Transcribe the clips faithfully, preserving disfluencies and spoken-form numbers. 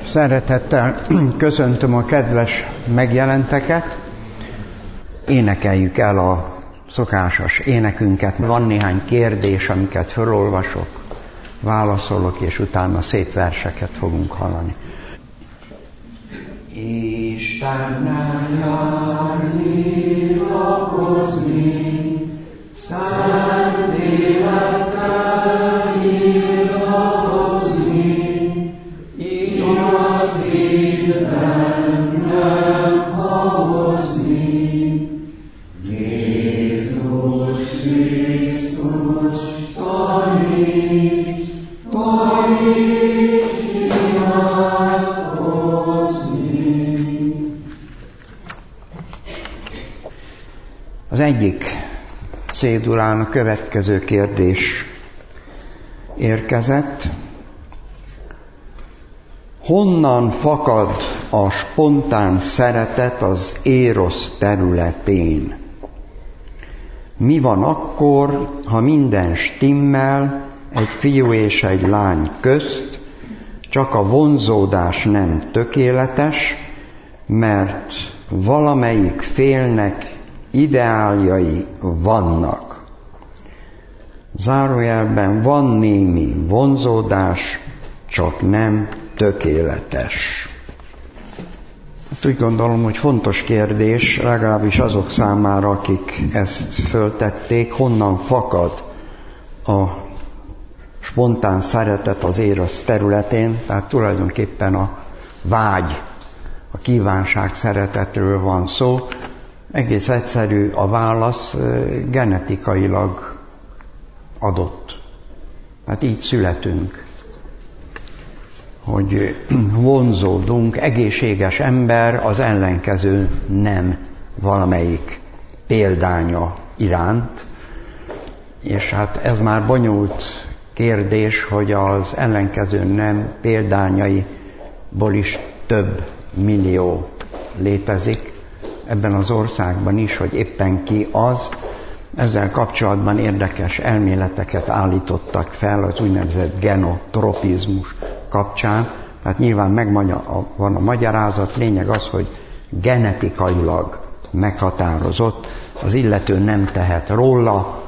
Szeretettel köszöntöm a kedves megjelenteket. Énekeljük el a szokásos énekünket. Van néhány kérdés, amiket felolvasok, válaszolok, és utána szép verseket fogunk hallani. Istennel járni, lakozni, szent élettel írlakozni, igaz szívben hahozni. Jézus Krisztus taníts, taníts imádkozni. Az egyik cédulán a következő kérdés érkezett. Honnan fakad a spontán szeretet az érosz területén? Mi van akkor, ha minden stimmel egy fiú és egy lány közt, csak a vonzódás nem tökéletes, mert valamelyik félnek ideáljai vannak. Zárójelben van némi vonzódás, csak nem tökéletes. Hát úgy gondolom, hogy fontos kérdés, legalábbis azok számára, akik ezt föltették, honnan fakad a spontán szeretet az érosz területén, tehát tulajdonképpen a vágy, a kívánság szeretetről van szó. Egész egyszerű a válasz, genetikailag adott. Hát így születünk, hogy vonzódunk, egészséges ember az ellenkező nem valamelyik példánya iránt, és hát ez már bonyolult kérdés, hogy az ellenkező nem példányaiból is több millió létezik, ebben az országban is, hogy éppen ki az. Ezzel kapcsolatban érdekes elméleteket állítottak fel az úgynevezett genotropizmus kapcsán. Tehát nyilván megvan a magyarázat, lényeg az, hogy genetikailag meghatározott, az illető nem tehet róla.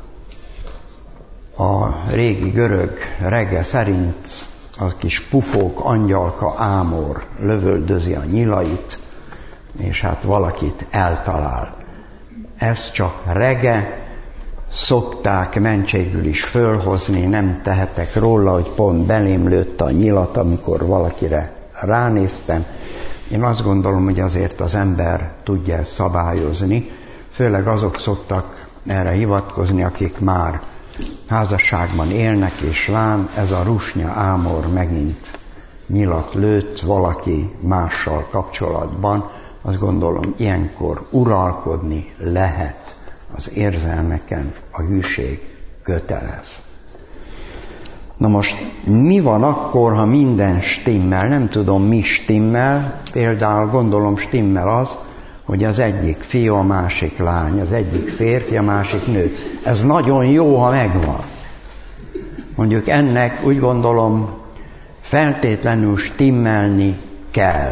A régi görög regge szerint a kis pufók angyalka Ámor lövöldözi a nyilait, és hát valakit eltalál. Ez csak rege, szokták mentségül is fölhozni, nem tehetek róla, hogy pont belém lőtte a nyilat, amikor valakire ránéztem. Én azt gondolom, hogy azért az ember tudja ezt szabályozni, főleg azok szoktak erre hivatkozni, akik már házasságban élnek, és lám, ez a rusnya Ámor megint nyilat lőtt valaki mással kapcsolatban. Azt gondolom, ilyenkor uralkodni lehet az érzelmeken, a hűség kötelez. Na most mi van akkor, ha minden stimmel? Nem tudom, mi stimmel. Például gondolom stimmel az, hogy az egyik fiú, a másik lány, az egyik férfi, a másik nő. Ez nagyon jó, ha megvan. Mondjuk ennek úgy gondolom feltétlenül stimmelni kell.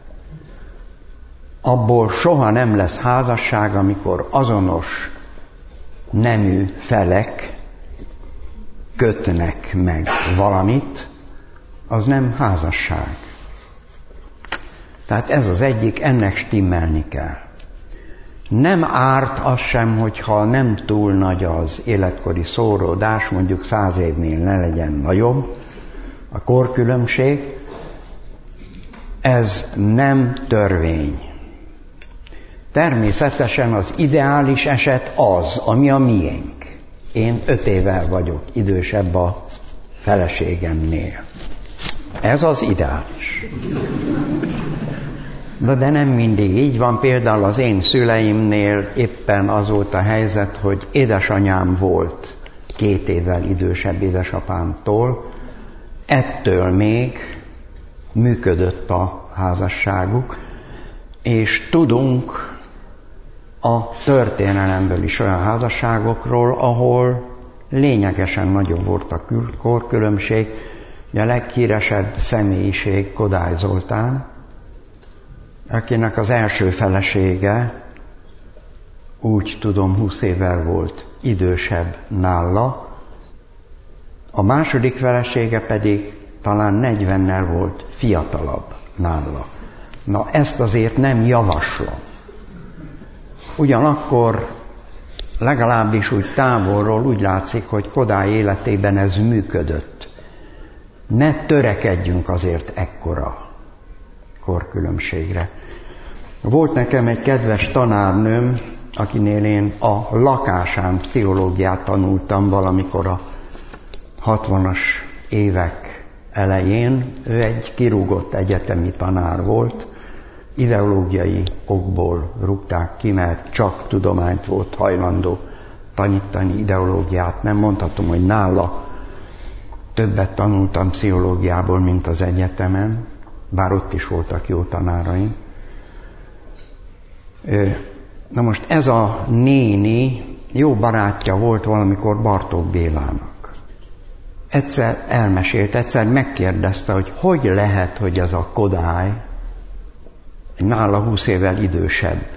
Abból soha nem lesz házasság, amikor azonos nemű felek kötnek meg valamit, az nem házasság. Tehát ez az egyik, ennek stimmelni kell. Nem árt az sem, hogyha nem túl nagy az életkori szóródás, mondjuk száz évnél ne legyen nagyobb a korkülönbség. Ez nem törvény. Természetesen az ideális eset az, ami a miénk. Én öt évvel vagyok idősebb a feleségemnél. Ez az ideális. De, de nem mindig így van. Például az én szüleimnél éppen az volt a helyzet, hogy édesanyám volt két évvel idősebb édesapámtól. Ettől még működött a házasságuk, és tudunk a történelemből is olyan házasságokról, ahol lényegesen nagyobb volt a korkülönbség, A leghíresebb személyiség Kodály Zoltán, akinek az első felesége, úgy tudom, húsz évvel volt idősebb nála, a második felesége pedig talán negyvennel volt fiatalabb nála. Na, ezt azért nem javaslom. Ugyanakkor legalábbis úgy távolról úgy látszik, hogy Kodály életében ez működött. Ne törekedjünk azért ekkora korkülönbségre. Volt nekem egy kedves tanárnőm, akinél én a lakásán pszichológiát tanultam valamikor a hatvanas évek elején. Ő egy kirúgott egyetemi tanár volt, ideológiai okból rúgták ki, mert csak tudományt volt hajlandó tanítani, ideológiát nem. Mondhatom, hogy nála többet tanultam pszichológiából, mint az egyetemen, bár ott is voltak jó tanáraim. Na most ez a néni jó barátja volt valamikor Bartók Bélának. Egyszer elmesélt, egyszer megkérdezte, hogy hogy lehet, hogy ez a Kodály, nála húsz évvel idősebb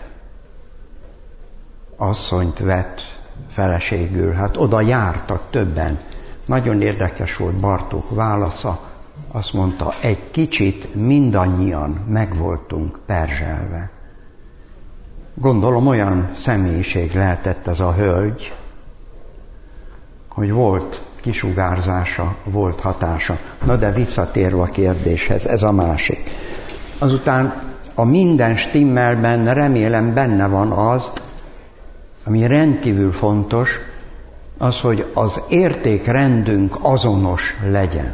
asszonyt vett feleségül. Hát oda jártak többen. Nagyon érdekes volt Bartók válasza. Azt mondta, egy kicsit mindannyian meg voltunk perzselve. Gondolom olyan személyiség lehetett ez a hölgy, hogy volt kisugárzása, volt hatása. Na de visszatérve a kérdéshez, ez a másik. Azután a minden stimmelben remélem benne van az, ami rendkívül fontos, az, hogy az értékrendünk azonos legyen.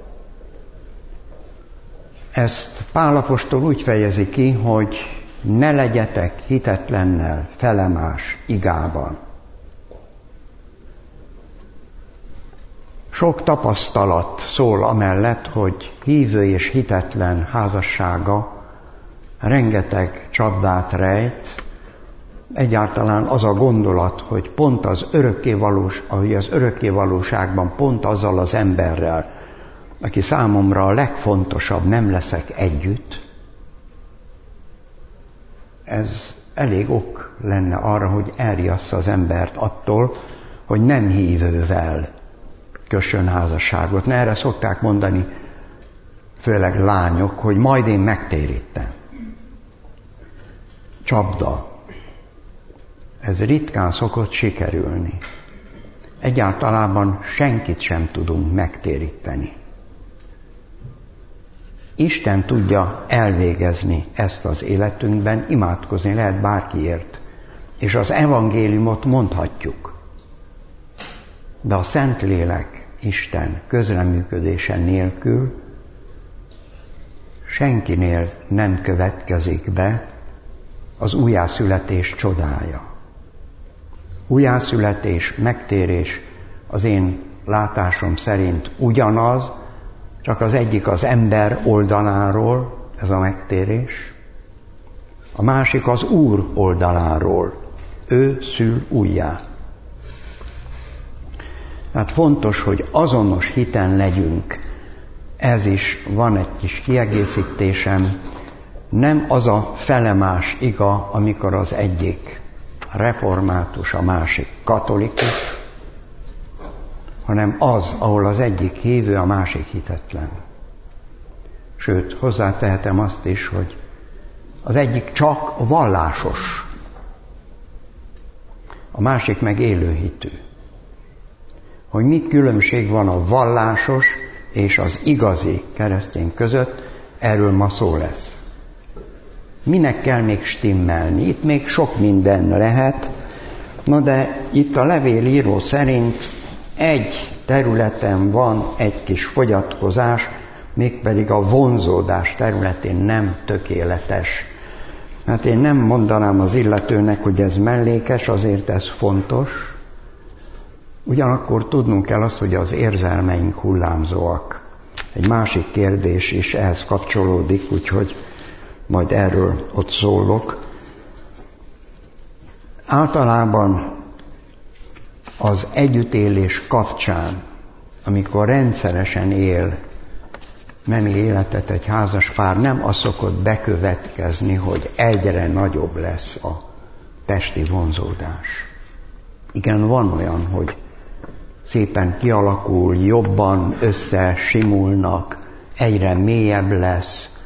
Ezt Pál apostol úgy fejezi ki, hogy ne legyetek hitetlennel felemás igában. Sok tapasztalat szól amellett, hogy hívő és hitetlen házassága rengeteg csapdát rejt. Egyáltalán az a gondolat, hogy pont az örökkévalós, ahogy az örökkévalóságban pont azzal az emberrel, aki számomra a legfontosabb, nem leszek együtt, ez elég ok lenne arra, hogy elriassza az embert attól, hogy nem hívővel kössön házasságot. Ne, erre szokták mondani, főleg lányok, hogy majd én megtérítem. Csapda. Ez ritkán szokott sikerülni. Egyáltalában senkit sem tudunk megtéríteni. Isten tudja elvégezni ezt az életünkben, imádkozni lehet bárkiért. És az evangéliumot mondhatjuk. De a Szentlélek, Isten közreműködése nélkül senkinél nem következik be az újjászületés csodája. Újjászületés, megtérés az én látásom szerint ugyanaz, csak az egyik az ember oldaláról, ez a megtérés, a másik az Úr oldaláról, ő szül újjá. Tehát fontos, hogy azonos hiten legyünk. Ez is van egy kis kiegészítésem. Nem az a felemás iga, amikor az egyik református, a másik katolikus, hanem az, ahol az egyik hívő, a másik hitetlen. Sőt, hozzátehetem azt is, hogy az egyik csak vallásos, a másik meg élőhitű. Hogy mi különbség van a vallásos és az igazi keresztény között, erről ma szó lesz. Minek kell még stimmelni? Itt még sok minden lehet, na de itt a levélíró szerint egy területen van egy kis fogyatkozás, mégpedig a vonzódás területén nem tökéletes. Hát én nem mondanám az illetőnek, hogy ez mellékes, azért ez fontos. Ugyanakkor tudnunk kell azt, hogy az érzelmeink hullámzóak. Egy másik kérdés is ehhez kapcsolódik, úgyhogy majd erről ott szólok. Általában az együttélés kapcsán, amikor rendszeresen él nemi életet egy házas pár, nem az szokott bekövetkezni, hogy egyre nagyobb lesz a testi vonzódás. Igen, van olyan, hogy szépen kialakul, jobban összesimulnak, egyre mélyebb lesz,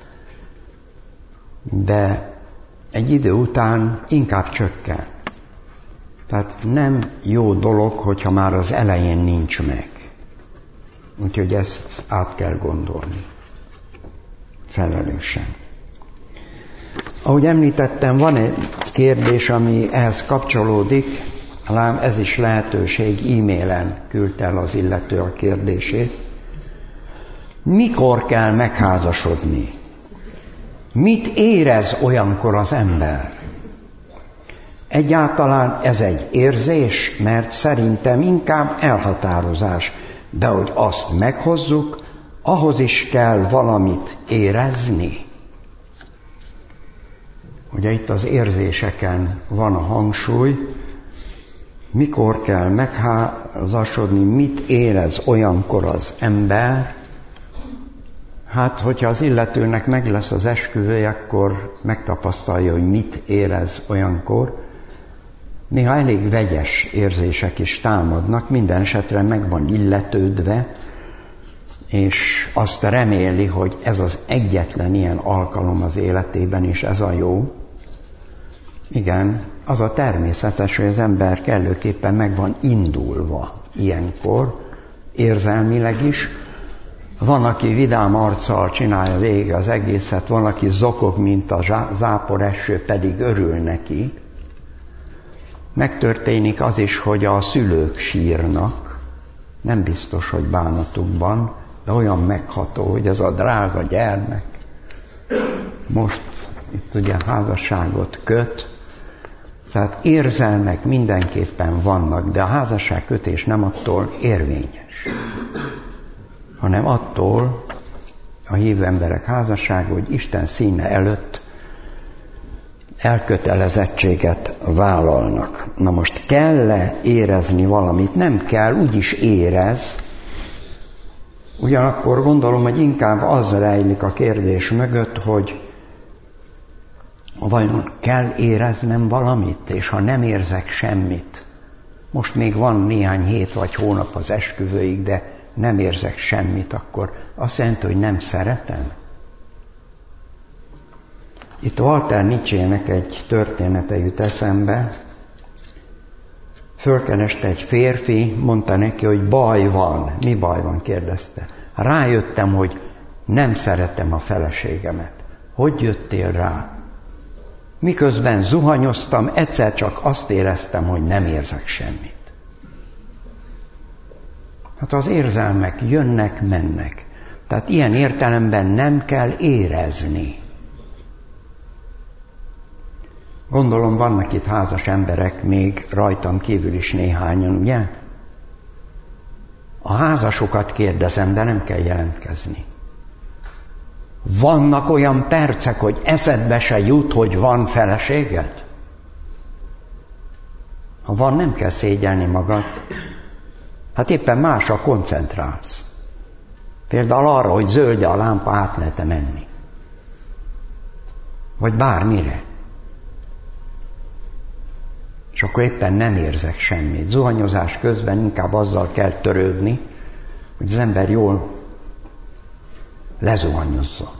de egy idő után inkább csökken. Tehát nem jó dolog, hogyha már az elején nincs meg. Úgyhogy ezt át kell gondolni. Felelősen. Ahogy említettem, van egy kérdés, ami ehhez kapcsolódik, lám ez is lehetőség, e-mailen küldte el az illető a kérdését. Mikor kell megházasodni? Mit érez olyankor az ember? Egyáltalán ez egy érzés, mert szerintem inkább elhatározás. De hogy azt meghozzuk, ahhoz is kell valamit érezni. Ugye itt az érzéseken van a hangsúly, mikor kell megházasodni, mit érez olyankor az ember. Hát, hogyha az illetőnek meg lesz az esküvője, akkor megtapasztalja, hogy mit érez olyankor. Néha elég vegyes érzések is támadnak, minden esetre meg van illetődve, és azt reméli, hogy ez az egyetlen ilyen alkalom az életében, és ez a jó. Igen, az a természetes, hogy az ember kellőképpen meg van indulva ilyenkor, érzelmileg is. Van, aki vidám arccal csinálja végig az egészet, van, aki zokog, mint a zápor eső, pedig örül neki. Megtörténik az is, hogy a szülők sírnak, nem biztos, hogy bánatukban, de olyan megható, hogy ez a drága gyermek most itt ugye házasságot köt, tehát érzelmek mindenképpen vannak, de a házasságkötés nem attól érvényes, hanem attól a hívő emberek házassága, hogy Isten színe előtt elkötelezettséget vállalnak. Na most kell-e érezni valamit? Nem kell, úgyis érez. Ugyanakkor gondolom, hogy inkább az rejlik a kérdés mögött, hogy vajon kell éreznem valamit, és ha nem érzek semmit, most még van néhány hét vagy hónap az esküvőig, de nem érzek semmit, akkor azt jelenti, hogy nem szeretem. Itt Walter Nietzschének egy története jut eszembe. Fölkereste egy férfi, mondta neki, hogy baj van. Mi baj van? Kérdezte. Rájöttem, hogy nem szeretem a feleségemet. Hogy jöttél rá? Miközben zuhanyoztam, egyszer csak azt éreztem, hogy nem érzek semmit. Hát az érzelmek jönnek, mennek. Tehát ilyen értelemben nem kell érezni. Gondolom vannak itt házas emberek, még rajtam kívül is néhányan, ugye? A házasokat kérdezem, de nem kell jelentkezni. Vannak olyan percek, hogy eszedbe se jut, hogy van feleséged? Ha van, nem kell szégyelni magad. Hát éppen másra koncentrálsz. Például arra, hogy zöld a lámpa, át lehet-e menni. Vagy bármire. És akkor éppen nem érzek semmit. Zuhanyozás közben inkább azzal kell törődni, hogy az ember jól lezuhanyozzon.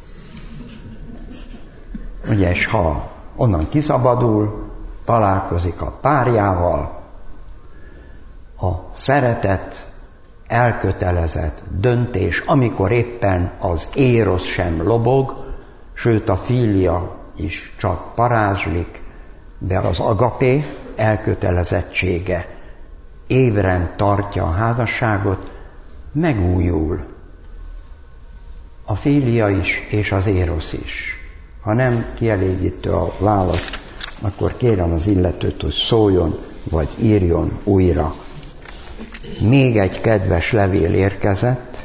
Ugye, és ha onnan kiszabadul, találkozik a párjával, a szeretet, elkötelezett döntés, amikor éppen az érosz sem lobog, sőt a filia is csak parázslik, de az agapé elkötelezettsége ébren tartja a házasságot, megújul a filia is és az érosz is. Ha nem kielégítő a válasz, akkor kérem az illetőt, hogy szóljon, vagy írjon újra. Még egy kedves levél érkezett.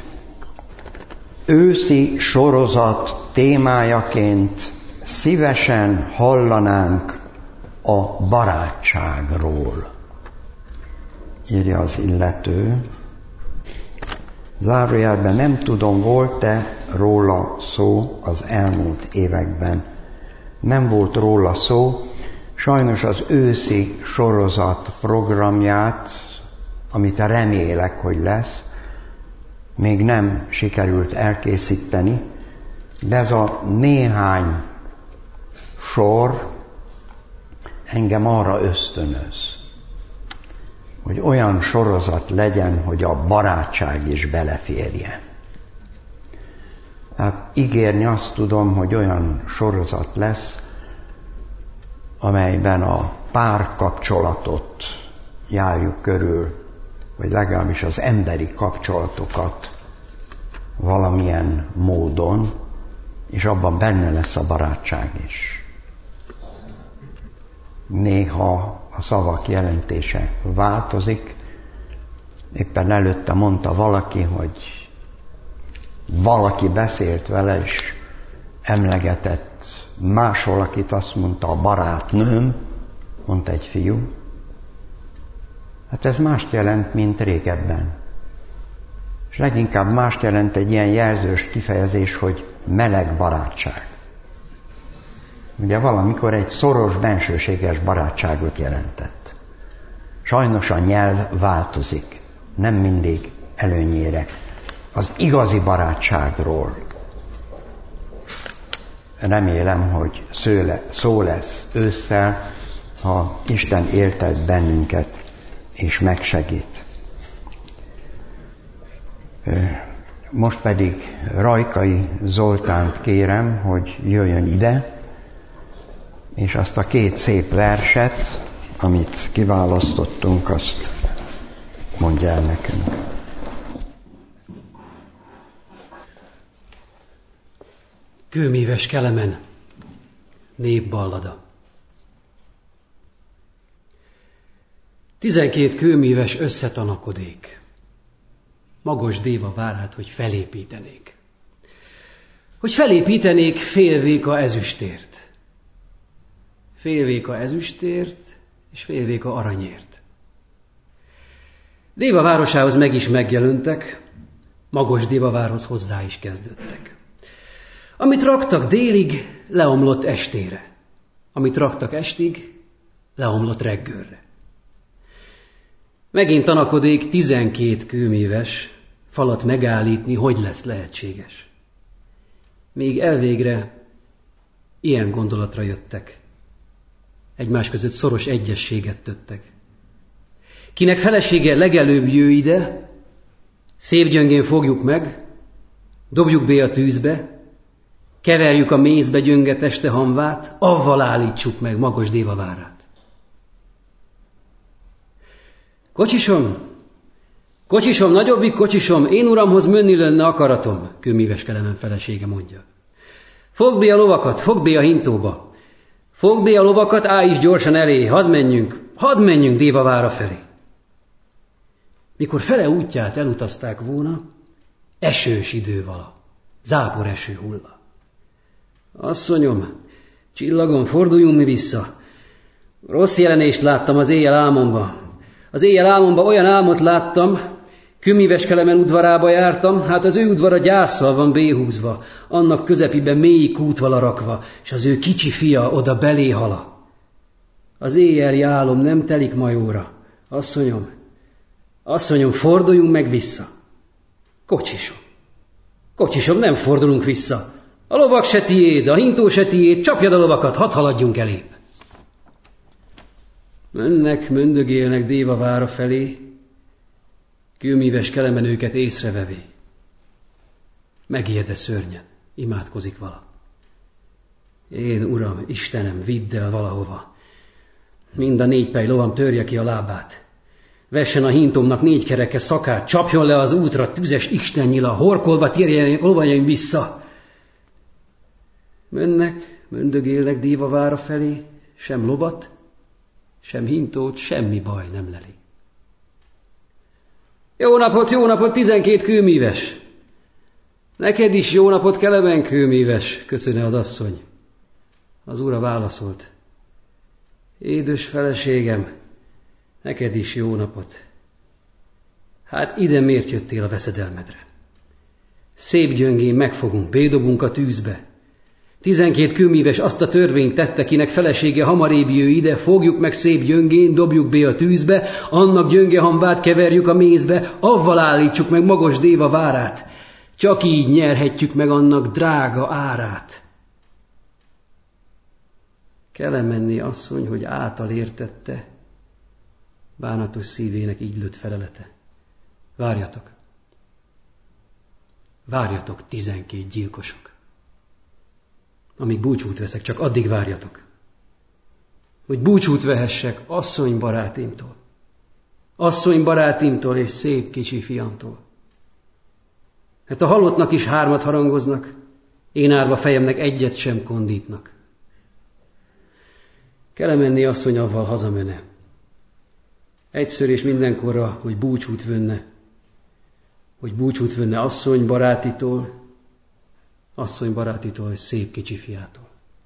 Őszi sorozat témájaként szívesen hallanánk a barátságról, írja az illető. Zárójelben nem tudom, volt-e róla szó az elmúlt években. Nem volt róla szó, sajnos az őszi sorozat programját, amit remélek, hogy lesz, még nem sikerült elkészíteni, de ez a néhány sor engem arra ösztönöz, hogy olyan sorozat legyen, hogy a barátság is beleférjen. Tehát ígérni azt tudom, hogy olyan sorozat lesz, amelyben a párkapcsolatot járjuk körül, vagy legalábbis az emberi kapcsolatokat valamilyen módon, és abban benne lesz a barátság is. Néha a szavak jelentése változik. Éppen előtte mondta valaki, hogy valaki beszélt vele, és emlegetett más valakit, azt mondta, a barátnőm, mondta egy fiú. Hát ez mást jelent, mint régebben. És leginkább mást jelent egy ilyen jelzős kifejezés, hogy meleg barátság. Ugye valamikor egy szoros, bensőséges barátságot jelentett. Sajnos a nyelv változik, nem mindig előnyére. Az igazi barátságról remélem, hogy szó lesz ősszel, ha Isten éltet bennünket és megsegít. Most pedig Rajkai Zoltánt kérem, hogy jöjjön ide, és azt a két szép verset, amit kiválasztottunk, azt mondja el nekünk. Kőmíves Kelemen, népballada. Tizenkét kőmíves összetanakodék. Magos déva várhat, hogy felépítenék. Hogy felépítenék félvéka ezüstért. Félvéka ezüstért, és félvéka aranyért. Déva városához meg is megjelöntek, Magos dévavárhoz hozzá is kezdődtek. Amit raktak délig, leomlott estére. Amit raktak estig, leomlott reggelre. Megint tanakodék tizenkét kőmíves, falat megállítni, hogy lesz lehetséges. Még elvégre ilyen gondolatra jöttek. Egymás között szoros egyességet töttek. Kinek felesége legelőbb jő ide, szép gyöngén fogjuk meg, dobjuk be a tűzbe, keverjük a mézbe gyönge teste hamvát, avval állítsuk meg Magos dévavárát. Kocsisom, kocsisom, nagyobbik kocsisom, én uramhoz menni lenne akaratom, Kőmíves Kelemen felesége mondja. Fogd be a lovakat, fogd be a hintóba. Fogd be a lovakat, állj is gyorsan elé, hadd menjünk, hadd menjünk dévavára felé. Mikor fele útját elutazták volna, esős idő vala, zápor eső hulla. Asszonyom, csillagom, forduljunk mi vissza. Rossz jelenést láttam az éjjel álmomba. Az éjjel álmomba olyan álmot láttam, Kőmíves Kelemen udvarába jártam, hát az ő udvara gyászsal van béhúzva, annak közepiben mély kútvala rakva, és az ő kicsi fia oda belé hala. Az éjjeli álom nem telik majóra. Asszonyom, asszonyom, forduljunk meg vissza. Kocsisom, kocsisom, nem fordulunk vissza. A lovak se tiéd, a hintó se tiéd, csapjad a lovakat, hadd haladjunk elébb. Mennek, möndögélnek dévavára felé, Kőmíves Kelemen őket észrevevé. Megijede szörnyen, imádkozik vala. Én, Uram, Istenem, vidd el valahova. Mind a négy pej lovam törje ki a lábát. Vessen a hintomnak négy kereke szakát, csapjon le az útra tüzes istennyila, horkolva térjenek lovajaim vissza. Mennek, möndögélnek dévavára felé, sem lovat, sem hintót, semmi baj nem leli. Jó napot, jó napot, tizenkét kőmíves! Neked is jó napot, Kelemen kőmíves, köszöne az asszony. Az ura válaszolt. Édes feleségem, neked is jó napot. Hát ide miért jöttél a veszedelmedre? Szép gyöngén megfogunk, bédobunk a tűzbe. Tizenkét kőmíves azt a törvényt tette, kinek felesége hamarébb jő ide, fogjuk meg szép gyöngén, dobjuk be a tűzbe, annak gyöngehamvát keverjük a mézbe, avval állítsuk meg Magos Déva várát. Csak így nyerhetjük meg annak drága árát. Kelemenné asszony, hogy által értette, bánatos szívének így lőtt felelete. Várjatok. Várjatok, tizenkét gyilkosok. Amíg búcsút veszek, csak addig várjatok. Hogy búcsút vehessek asszony barátimtól. Asszony barátimtól és szép kicsi fiamtól. Hát a halottnak is hármat harangoznak, én árva fejemnek egyet sem kondítnak. Kelemenné asszony avval hazamene. Egyszer és mindenkorra, hogy búcsút vönne. Hogy búcsút vönne asszony barátitól, asszony barátitól és szép kicsi fiától.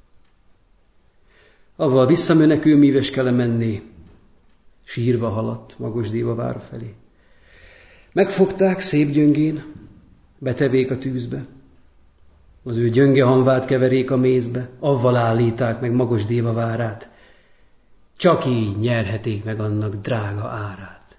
Avval visszamenekülmíves Kelemenné, sírva haladt Magos Déva vára felé. Megfogták szép gyöngén, betevék a tűzbe, az ő gyönge hamvát keverék a mézbe, avval állíták meg Magos Déva várát, csak így nyerheték meg annak drága árát.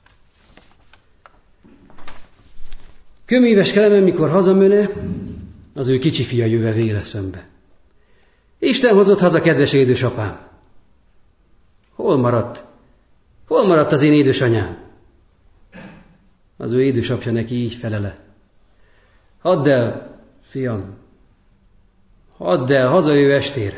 Kömíves Kelemen, mikor hazamöne, az ő kicsi fia jöve véle szömbe. Isten hozott haza, kedves édesapám. Hol maradt? Hol maradt az én édesanyám? Az ő édesapja neki így felele. Hadd el, fiam, hadd el, hazajöjj estére.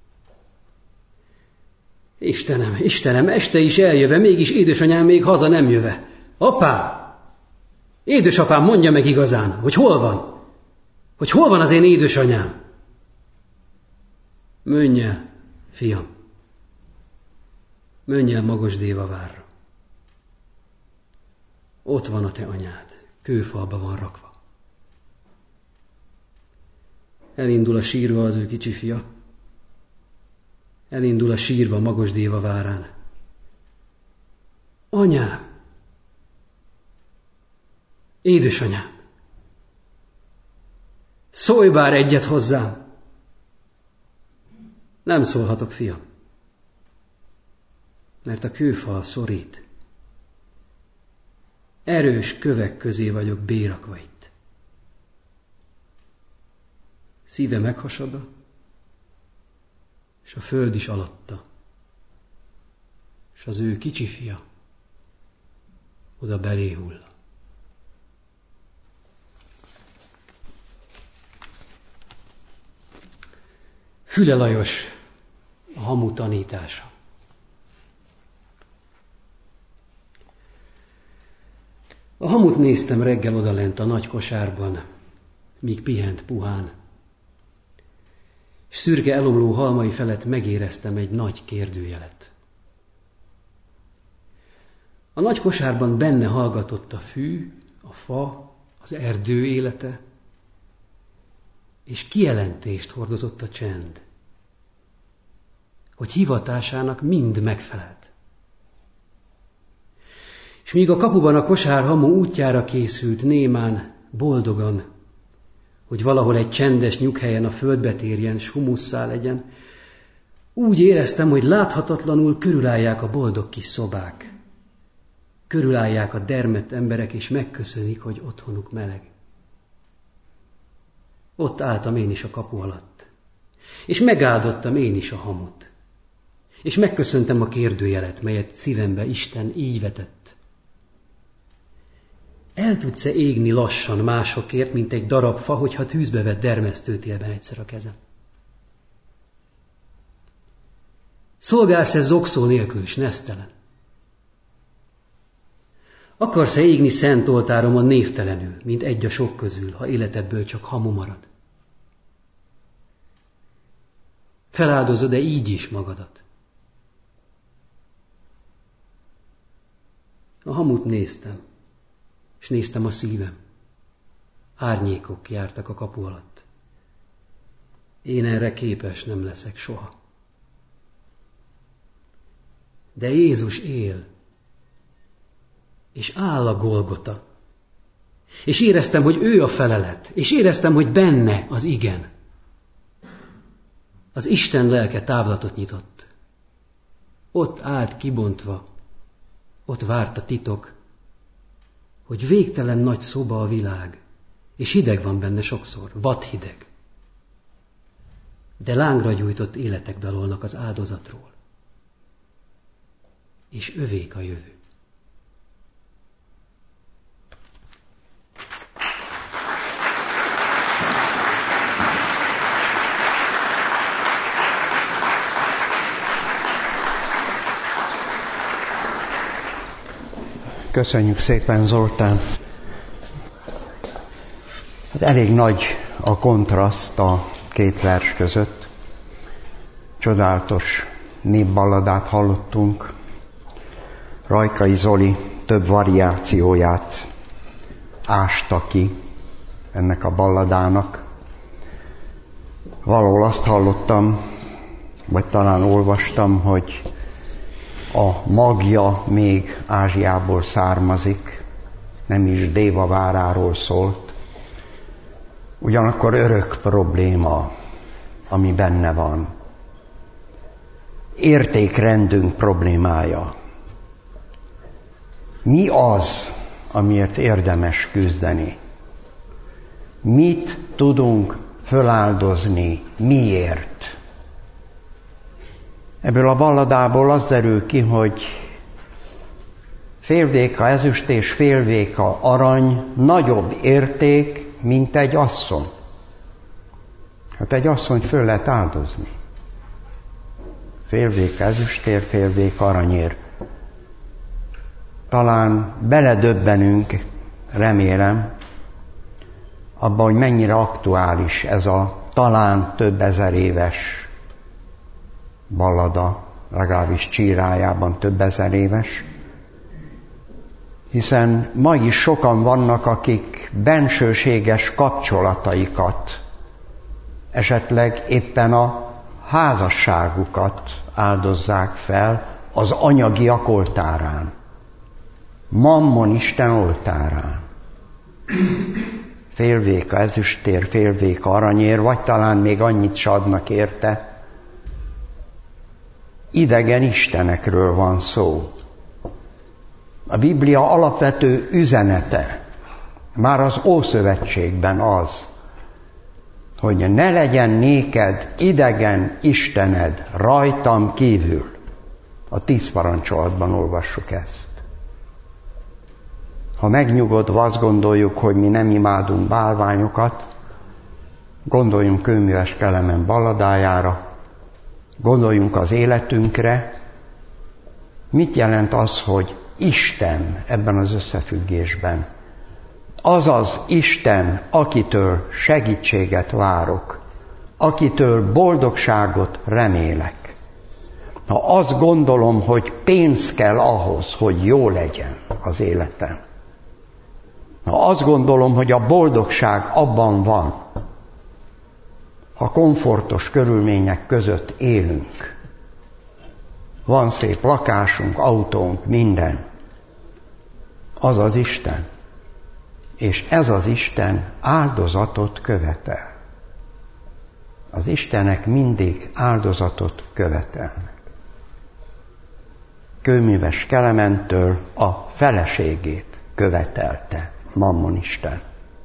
Istenem, Istenem, este is eljöve, mégis édesanyám még haza nem jöve. Apám, édesapám, mondja meg igazán, hogy hol van? Hogy hol van az én édesanyám? Menj el, fiam, menj el Magos Déva várra. Ott van a te anyád, kőfalba van rakva. Elindul a sírva az ő kicsi fia. Elindul a sírva Magos Déva várán. Anyám! Édesanyám! Szólj bár egyet hozzám! Nem szólhatok, fiam, mert a kőfal szorít. Erős kövek közé vagyok bérakva itt. Szíve meghasad, és a föld is alatta, és az ő kicsi fia oda belé hull. Füle Lajos, a hamu tanítása. A hamut néztem reggel odalent a nagy kosárban, míg pihent puhán, és szürke elomló halmai felett megéreztem egy nagy kérdőjelet. A nagy kosárban benne hallgatott a fű, a fa, az erdő élete, és kijelentést hordozott a csend, hogy hivatásának mind megfelelt. És míg a kapuban a kosár hamu útjára készült némán, boldogan, hogy valahol egy csendes nyughelyen a földbe térjen, s humusszá legyen, úgy éreztem, hogy láthatatlanul körülállják a boldog kis szobák. Körülállják a dermedt emberek, és megköszönik, hogy otthonuk meleg. Ott álltam én is a kapu alatt, és megáldottam én is a hamut, és megköszöntem a kérdőjelet, melyet szívembe Isten így vetett. El tudsz-e égni lassan másokért, mint egy darab fa, hogyha tűzbe vett dermesztőtélben egyszer a kezem? Szolgálsz-e zokszó nélkül is nesztelen? Akarsz-e égni szent oltáromon névtelenül, mint egy a sok közül, ha életedből csak hamu marad? Feláldozod-e így is magadat? A hamut néztem, és néztem a szívem. Árnyékok jártak a kapu alatt. Én erre képes nem leszek soha. De Jézus él, és áll a Golgota, És éreztem, hogy ő a felelet, és éreztem, hogy benne az igen. Az Isten lelke távlatot nyitott. Ott állt kibontva, ott várt a titok, hogy végtelen nagy szoba a világ, és hideg van benne sokszor, vadhideg. De lángra gyújtott életek dalolnak az áldozatról, és övék a jövő. Köszönjük szépen, Zoltán. Hát elég nagy a kontraszt a két vers között. Csodálatos népballadát hallottunk. Rajkai Zoli több variációját ásta ki ennek a balladának. Valahol azt hallottam, vagy talán olvastam, hogy a magja még Ázsiából származik, nem is Déva váráról szólt. Ugyanakkor örök probléma, ami benne van. Értékrendünk problémája. Mi az, amiért érdemes küzdeni? Mit tudunk föláldozni? Miért? Ebből a balladából az derül ki, hogy félvéka ezüst és félvéka arany nagyobb érték, mint egy asszony. Hát egy asszonyt föl lehet áldozni. Félvéka ezüstér, félvéka aranyér. Talán beledöbbenünk, remélem, abban, hogy mennyire aktuális ez a talán több ezer éves ballada, legalábbis csírájában több ezer éves, hiszen ma is sokan vannak, akik bensőséges kapcsolataikat, esetleg éppen a házasságukat áldozzák fel az anyagiak oltárán, Mammon Isten oltárán. Félvéka ezüstér, félvéka aranyér, vagy talán még annyit s adnak érte. Idegen istenekről van szó. A Biblia alapvető üzenete már az Ószövetségben az, hogy ne legyen néked idegen istened rajtam kívül. A tíz parancsolatban olvassuk ezt. Ha megnyugodva azt gondoljuk, hogy mi nem imádunk bálványokat, gondoljunk Kőműves Kelemen balladájára, gondoljunk az életünkre. Mit jelent az, hogy Isten ebben az összefüggésben? Az az Isten, akitől segítséget várok, akitől boldogságot remélek. Ha azt gondolom, hogy pénz kell ahhoz, hogy jó legyen az életem, ha azt gondolom, hogy a boldogság abban van, ha komfortos körülmények között élünk, van szép lakásunk, autónk, minden, az az Isten. És ez az Isten áldozatot követel. Az Istenek mindig áldozatot követelnek. Kőműves Kelementől a feleségét követelte Mammon Isten.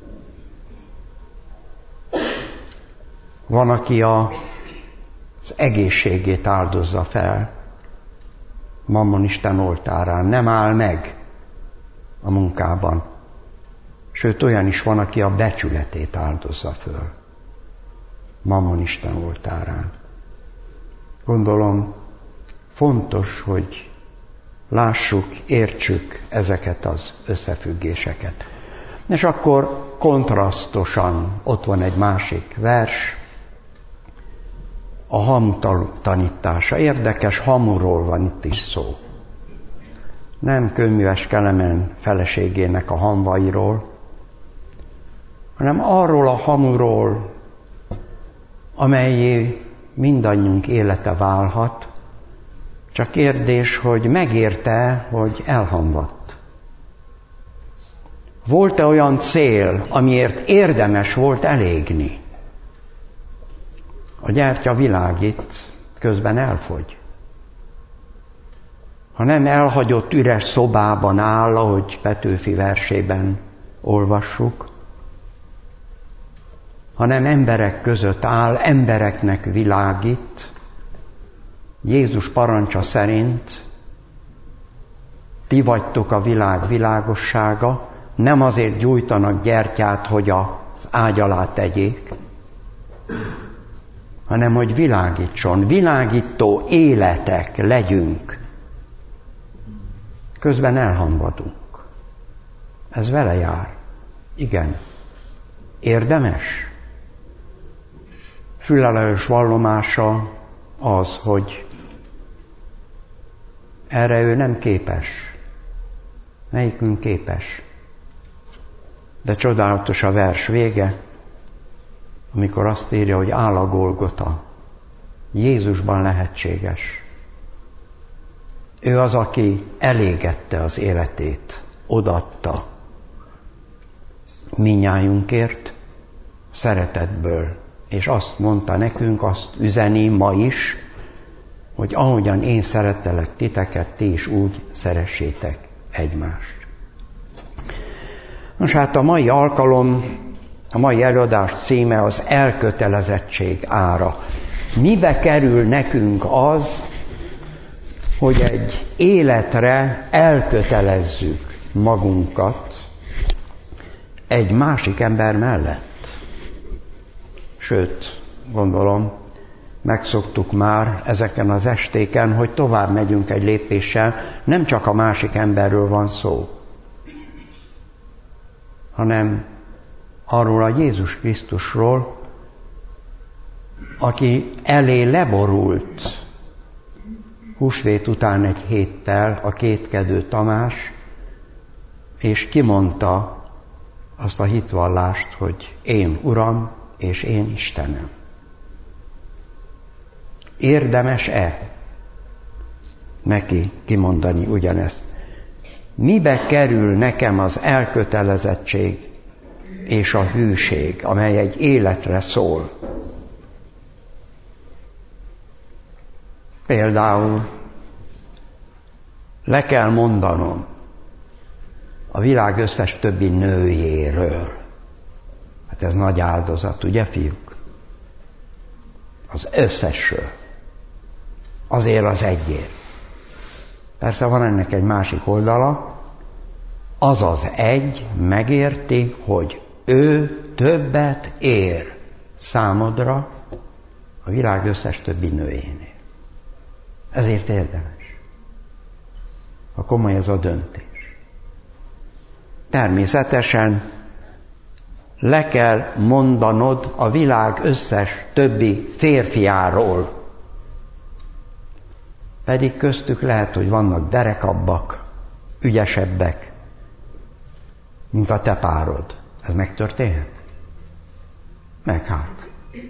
Van, aki a, az egészségét áldozza fel Mammon Isten oltárán, nem áll meg a munkában. Sőt, olyan is van, aki a becsületét áldozza föl Mammon Isten oltárán. Gondolom, fontos, hogy lássuk, értsük ezeket az összefüggéseket. És akkor kontrasztosan ott van egy másik vers, a hamu tanítása. Érdekes, hamuról van itt is szó. Nem Kőműves Kelemen feleségének a hamvairól, hanem arról a hamuról, amelyé mindannyiunk élete válhat, csak kérdés, hogy megérte, hogy elhamvadt. Volt-e olyan cél, amiért érdemes volt elégni? A gyertya világít, közben elfogy. Ha nem elhagyott üres szobában áll, ahogy Petőfi versében olvassuk, hanem emberek között áll, embereknek világít, Jézus parancsa szerint ti vagytok a világ világossága, nem azért gyújtanak gyertyát, hogy az ágy alá tegyék, hanem hogy világítson, világító életek legyünk. Közben elhamvadunk. Ez vele jár. Igen. Érdemes? Füle Lajos vallomása az, hogy erre ő nem képes. Melyikünk képes? De csodálatos a vers vége, amikor azt írja, hogy áll a Golgota. Jézusban lehetséges. Ő az, aki elégette az életét, odaadta minnyájunkért, szeretetből. És azt mondta nekünk, azt üzeni ma is, hogy ahogyan én szerettelek titeket, ti is úgy szeressétek egymást. Nos hát a mai alkalom, a mai előadás címe az elkötelezettség ára. Mibe kerül nekünk az, hogy egy életre elkötelezzük magunkat egy másik ember mellett? Sőt, gondolom, megszoktuk már ezeken az estéken, hogy tovább megyünk egy lépéssel, nem csak a másik emberről van szó, hanem arról a Jézus Krisztusról, aki elé leborult húsvét után egy héttel a kétkedő Tamás, és kimondta azt a hitvallást, hogy én Uram, és én Istenem. Érdemes-e neki kimondani ugyanezt? Mibe kerül nekem az elkötelezettség és a hűség, amely egy életre szól? Például le kell mondanom a világ összes többi nőjéről. Hát ez nagy áldozat, ugye, fiúk? Az összesről. Azért az egyért. Persze van ennek egy másik oldala. Az az egy megérti, hogy ő többet ér számodra a világ összes többi nőjénél. Ezért érdemes. Ha komoly ez a döntés. Természetesen le kell mondanod a világ összes többi férfiáról. Pedig köztük lehet, hogy vannak derekabbak, ügyesebbek, mint a te párod. Ez megtörténhet? Meg hát.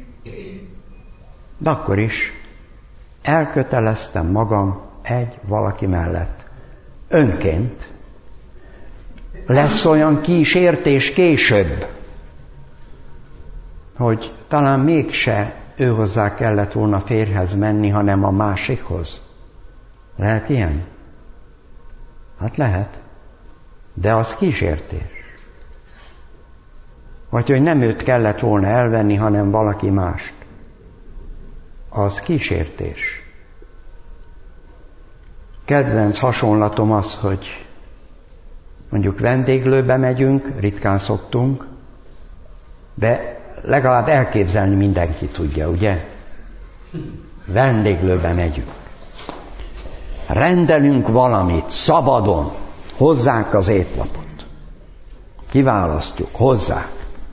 De akkor is elköteleztem magam egy valaki mellett. Önként. Lesz olyan kísértés később, hogy talán mégse őhozzá kellett volna férjhez menni, hanem a másikhoz. Lehet ilyen? Hát lehet. De az kísértés. Vagy hogy nem őt kellett volna elvenni, hanem valaki mást. Az kísértés. Kedvenc hasonlatom az, hogy mondjuk vendéglőbe megyünk, ritkán szoktunk, de legalább elképzelni mindenki tudja, ugye? Vendéglőbe megyünk. Rendelünk valamit, szabadon, hozzánk az étlapot. Kiválasztjuk, hozzák.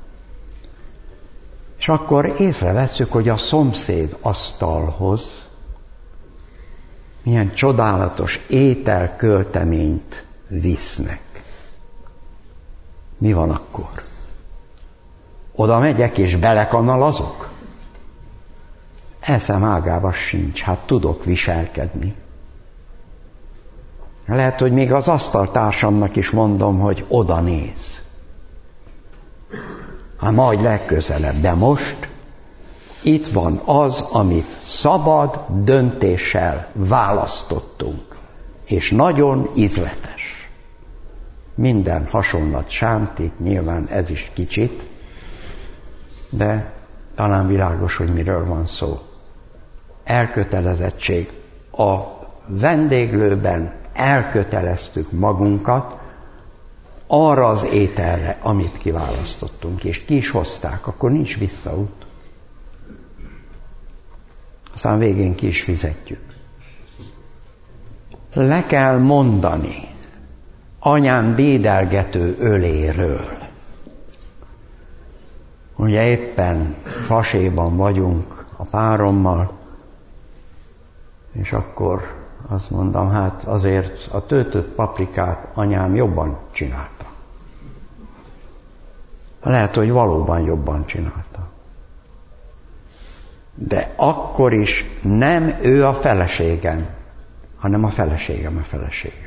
És akkor észrevesszük, hogy a szomszéd asztalhoz milyen csodálatos ételkölteményt visznek. Mi van akkor? Oda megyek és belekanalazok? Eszem ágába sincs, hát tudok viselkedni. Lehet, hogy még az asztaltársamnak is mondom, hogy oda néz. Hát majd legközelebb, de most itt van az, amit szabad döntéssel választottunk, és nagyon ízletes. Minden hasonlat sántik, nyilván ez is kicsit, de talán világos, hogy miről van szó. Elkötelezettség. A vendéglőben elköteleztük magunkat arra az ételre, amit kiválasztottunk, és ki is hozták, akkor nincs visszaút. Aztán végén ki is fizetjük. Le kell mondani anyám dédelgető öléről. Ugye éppen faséban vagyunk a párommal, és akkor azt mondom, hát azért a töltött paprikát anyám jobban csinálta. Lehet, hogy valóban jobban csinálta. De akkor is nem ő a feleségem, hanem a feleségem a feleségem.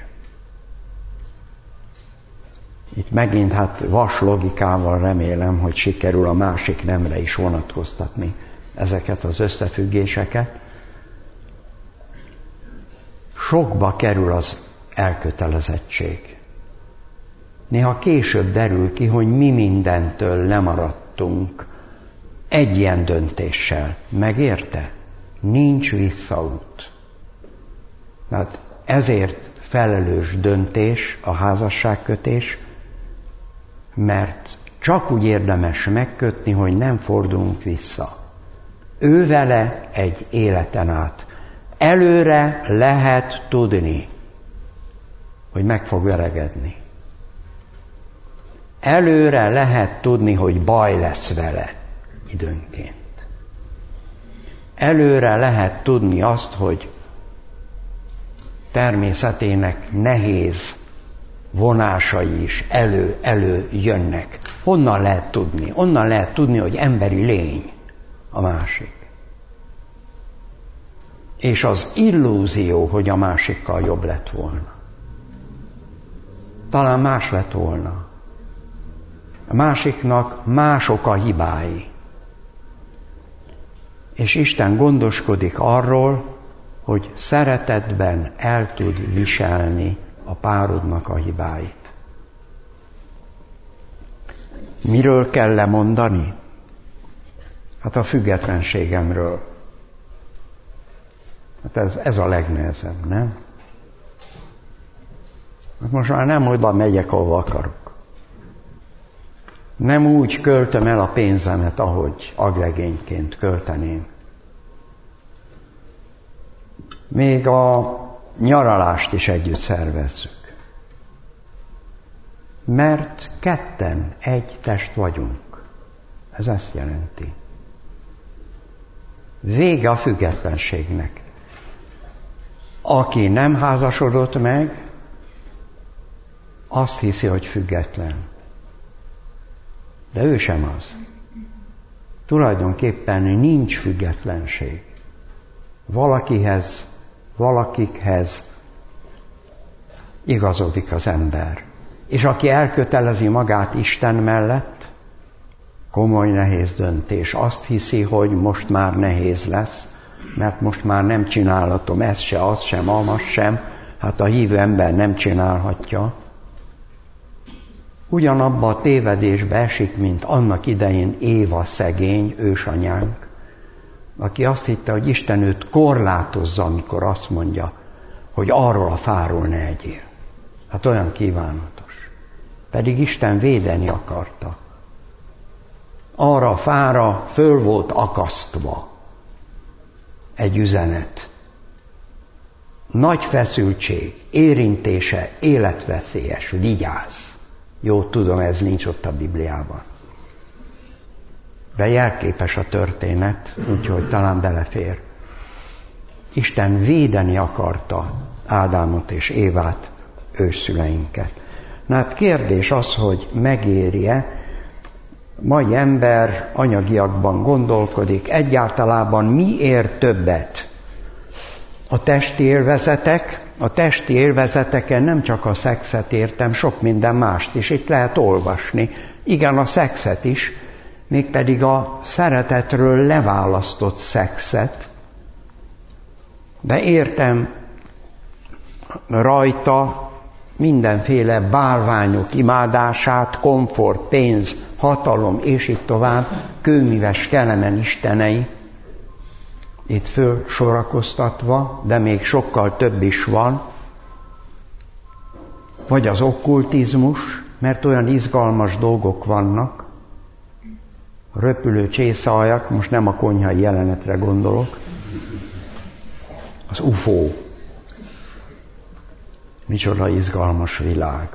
Itt megint hát vas logikával remélem, hogy sikerül a másik nemre is vonatkoztatni ezeket az összefüggéseket. Sokba kerül az elkötelezettség. Néha később derül ki, hogy mi mindentől lemaradtunk egy ilyen döntéssel. Megérte? Nincs visszaút. Tehát ezért felelős döntés a házasságkötés, mert csak úgy érdemes megkötni, hogy nem fordulunk vissza. Ő vele egy életen át. Előre lehet tudni, hogy meg fog öregedni. Előre lehet tudni, hogy baj lesz vele időnként. Előre lehet tudni azt, hogy természetének nehéz vonásai is elő-elő jönnek. Honnan lehet tudni? Onnan lehet tudni, hogy emberi lény a másik. És az illúzió, hogy a másikkal jobb lett volna. Talán más lett volna. A másiknak mások a hibái. És Isten gondoskodik arról, hogy szeretetben el tud viselni a párodnak a hibáit. Miről kell lemondani? Hát a függetlenségemről. Hát ez, ez a legnehezebb, nem? Hát most már nem oda megyek, ahova akarok. Nem úgy költöm el a pénzemet, ahogy aglegényként költeném. Még a nyaralást is együtt szervezzük. Mert ketten egy test vagyunk. Ez ezt jelenti. Vége a függetlenségnek. Aki nem házasodott meg, azt hiszi, hogy független. De ő sem az. Tulajdonképpen nincs függetlenség. Valakihez, valakikhez igazodik az ember. És aki elkötelezi magát Isten mellett, komoly, nehéz döntés. Azt hiszi, hogy most már nehéz lesz, mert most már nem csinálhatom ezt se, azt sem, amaz sem. Hát a hívő ember nem csinálhatja. Ugyanabba a tévedésbe esik, mint annak idején Éva szegény ősanyánk, aki azt hitte, hogy Isten őt korlátozza, amikor azt mondja, hogy arról a fáról ne egyél. Hát olyan kívánatos. Pedig Isten védeni akarta. Arra a fára föl volt akasztva egy üzenet. Nagy feszültség, érintése, életveszélyes, vigyázz. Jó, tudom, ez nincs ott a Bibliában. De jelképes a történet, úgyhogy talán belefér. Isten védeni akarta Ádámot és Évát, ősszüleinket. Na hát kérdés az, hogy megéri-e, mai ember anyagiakban gondolkodik, egyáltalában mi ér többet? A testi élvezetek, a testi élvezeteken nem csak a szexet értem, sok minden mást is, itt lehet olvasni. Igen, a szexet is, mégpedig a szeretetről leválasztott szexet, de értem rajta mindenféle bálványok imádását, komfort, pénz, hatalom, és így tovább, kőmíves Kelemen istenei, itt fölsorakoztatva, de még sokkal több is van, vagy az okkultizmus, mert olyan izgalmas dolgok vannak, röpülő csészaaljak, most nem a konyhai jelenetre gondolok, az ufó. Micsoda izgalmas világ.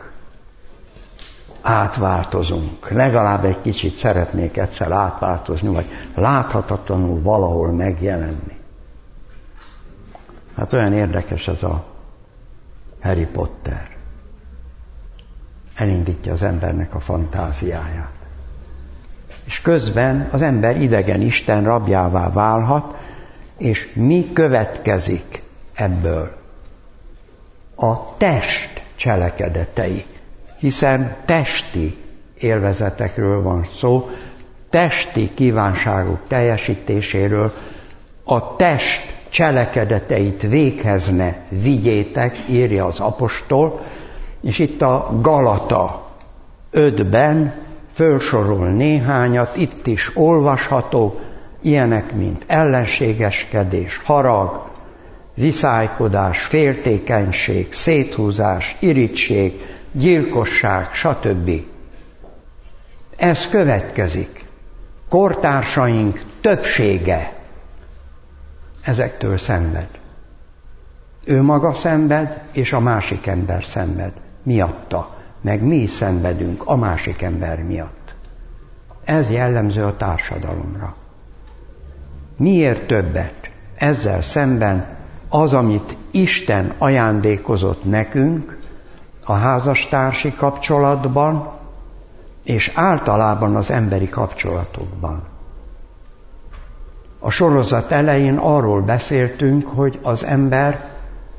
Átváltozunk. Legalább egy kicsit szeretnék egyszer átváltozni, vagy láthatatlanul valahol megjelenni. Hát olyan érdekes ez a Harry Potter. Elindítja az embernek a fantáziáját. És közben az ember idegen Isten rabjává válhat, és mi következik ebből? A test cselekedetei, hiszen testi élvezetekről van szó, testi kívánságok teljesítéséről, a test cselekedeteit véghez ne vigyétek, írja az apostol, és itt a Galata ötben fölsorol néhányat, itt is olvasható, ilyenek, mint ellenségeskedés, harag, viszálykodás, féltékenység, széthúzás, irigység, gyilkosság, stb. Ez következik. Kortársaink többsége ezektől szenved. Ő maga szenved, és a másik ember szenved miatta. Meg mi is szenvedünk a másik ember miatt. Ez jellemző a társadalomra. Miért többet? Ezzel szemben az, amit Isten ajándékozott nekünk a házastársi kapcsolatban, és általában az emberi kapcsolatokban. A sorozat elején arról beszéltünk, hogy az ember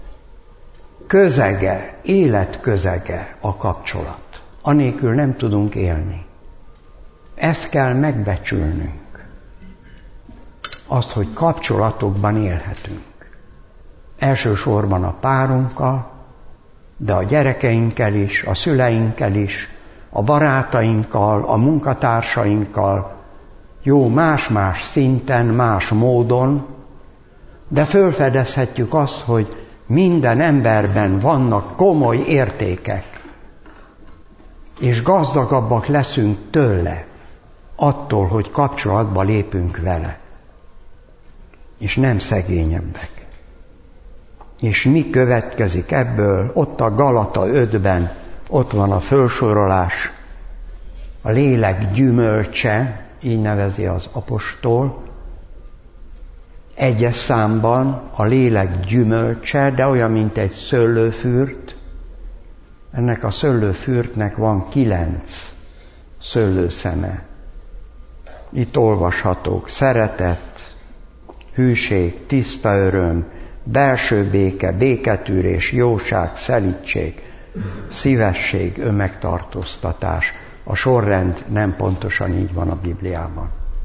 közege, életközege a kapcsolat. Anélkül nem tudunk élni. Ezt kell megbecsülnünk. Azt, hogy kapcsolatokban élhetünk. Elsősorban a párunkkal, de a gyerekeinkkel is, a szüleinkkel is, a barátainkkal, a munkatársainkkal, jó, más-más szinten, más módon, de felfedezhetjük azt, hogy minden emberben vannak komoly értékek, és gazdagabbak leszünk tőle, attól, hogy kapcsolatba lépünk vele, és nem szegényebbek. És mi következik ebből? Ott a Galata ötben, ott van a felsorolás, a lélek gyümölcse, így nevezi az apostol, egyes számban a lélek gyümölcse, de olyan, mint egy szőlőfürt. Ennek a szőlőfürtnek van kilenc szőlőszeme. Itt olvashatók: szeretet, hűség, tiszta öröm, belső béke, béketűrés, jóság, szelídség, szívesség, önmegtartóztatás. A sorrend nem pontosan így van a Bibliában.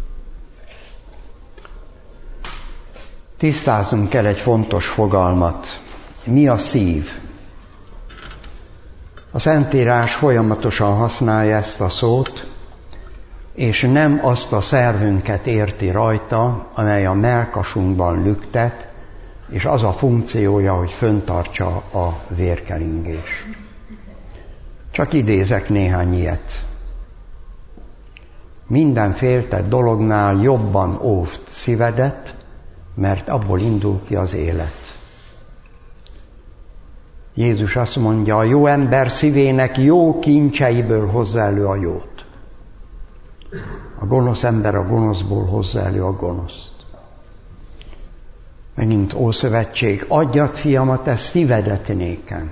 Tisztáznunk kell egy fontos fogalmat. Mi a szív? A Szentírás folyamatosan használja ezt a szót, és nem azt a szervünket érti rajta, amely a mellkasunkban lüktet, és az a funkciója, hogy föntartsa a vérkeringést. Csak idézek néhány ilyet. Minden féltett dolognál jobban óvd szívedet, mert abból indul ki az élet. Jézus azt mondja, a jó ember szívének jó kincseiből hozza elő a jót. A gonosz ember a gonoszból hozza elő a gonoszt. Megint Ószövetség, adjad, fiam, a te szívedet nékem,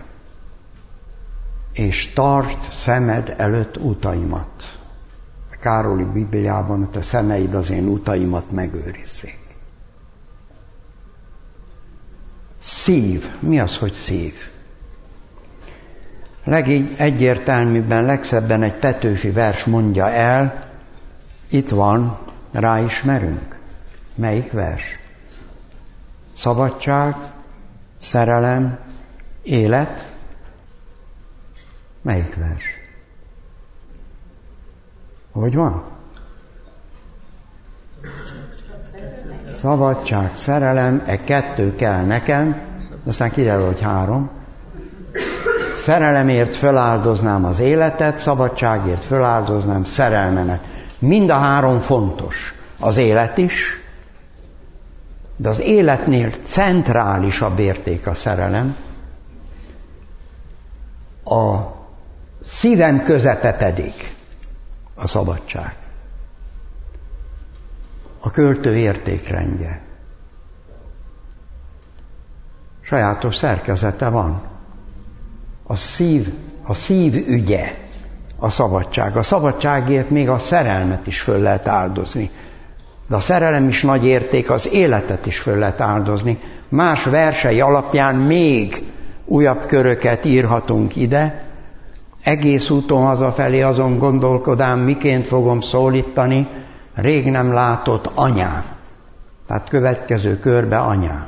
és tart szemed előtt utaimat. A Károli Bibliában a te szemeid az én utaimat megőrizzék. Szív. Mi az, hogy szív? Legegyértelműbben, legszebben egy Petőfi vers mondja el, itt van, ráismerünk. Melyik vers? Szabadság, szerelem, élet. Melyik vers? Hogy van? Szabadság, szerelem, e kettő kell nekem, aztán kiderül, hogy három. Szerelemért föláldoznám az életet, szabadságért föláldoznám szerelmemet. Mind a három fontos. Az élet is, de az életnél centrálisabb érték a szerelem, a szívem közepe pedig a szabadság. A költő értékrendje. Sajátos szerkezete van. A szív, a szív ügye a szabadság. A szabadságért még a szerelmet is föl lehet áldozni. De a szerelem is nagy érték, az életet is föl lehet áldozni. Más versei alapján még újabb köröket írhatunk ide. Egész úton hazafelé azon gondolkodám, miként fogom szólítani rég nem látott anyám. Tehát következő körbe anyám.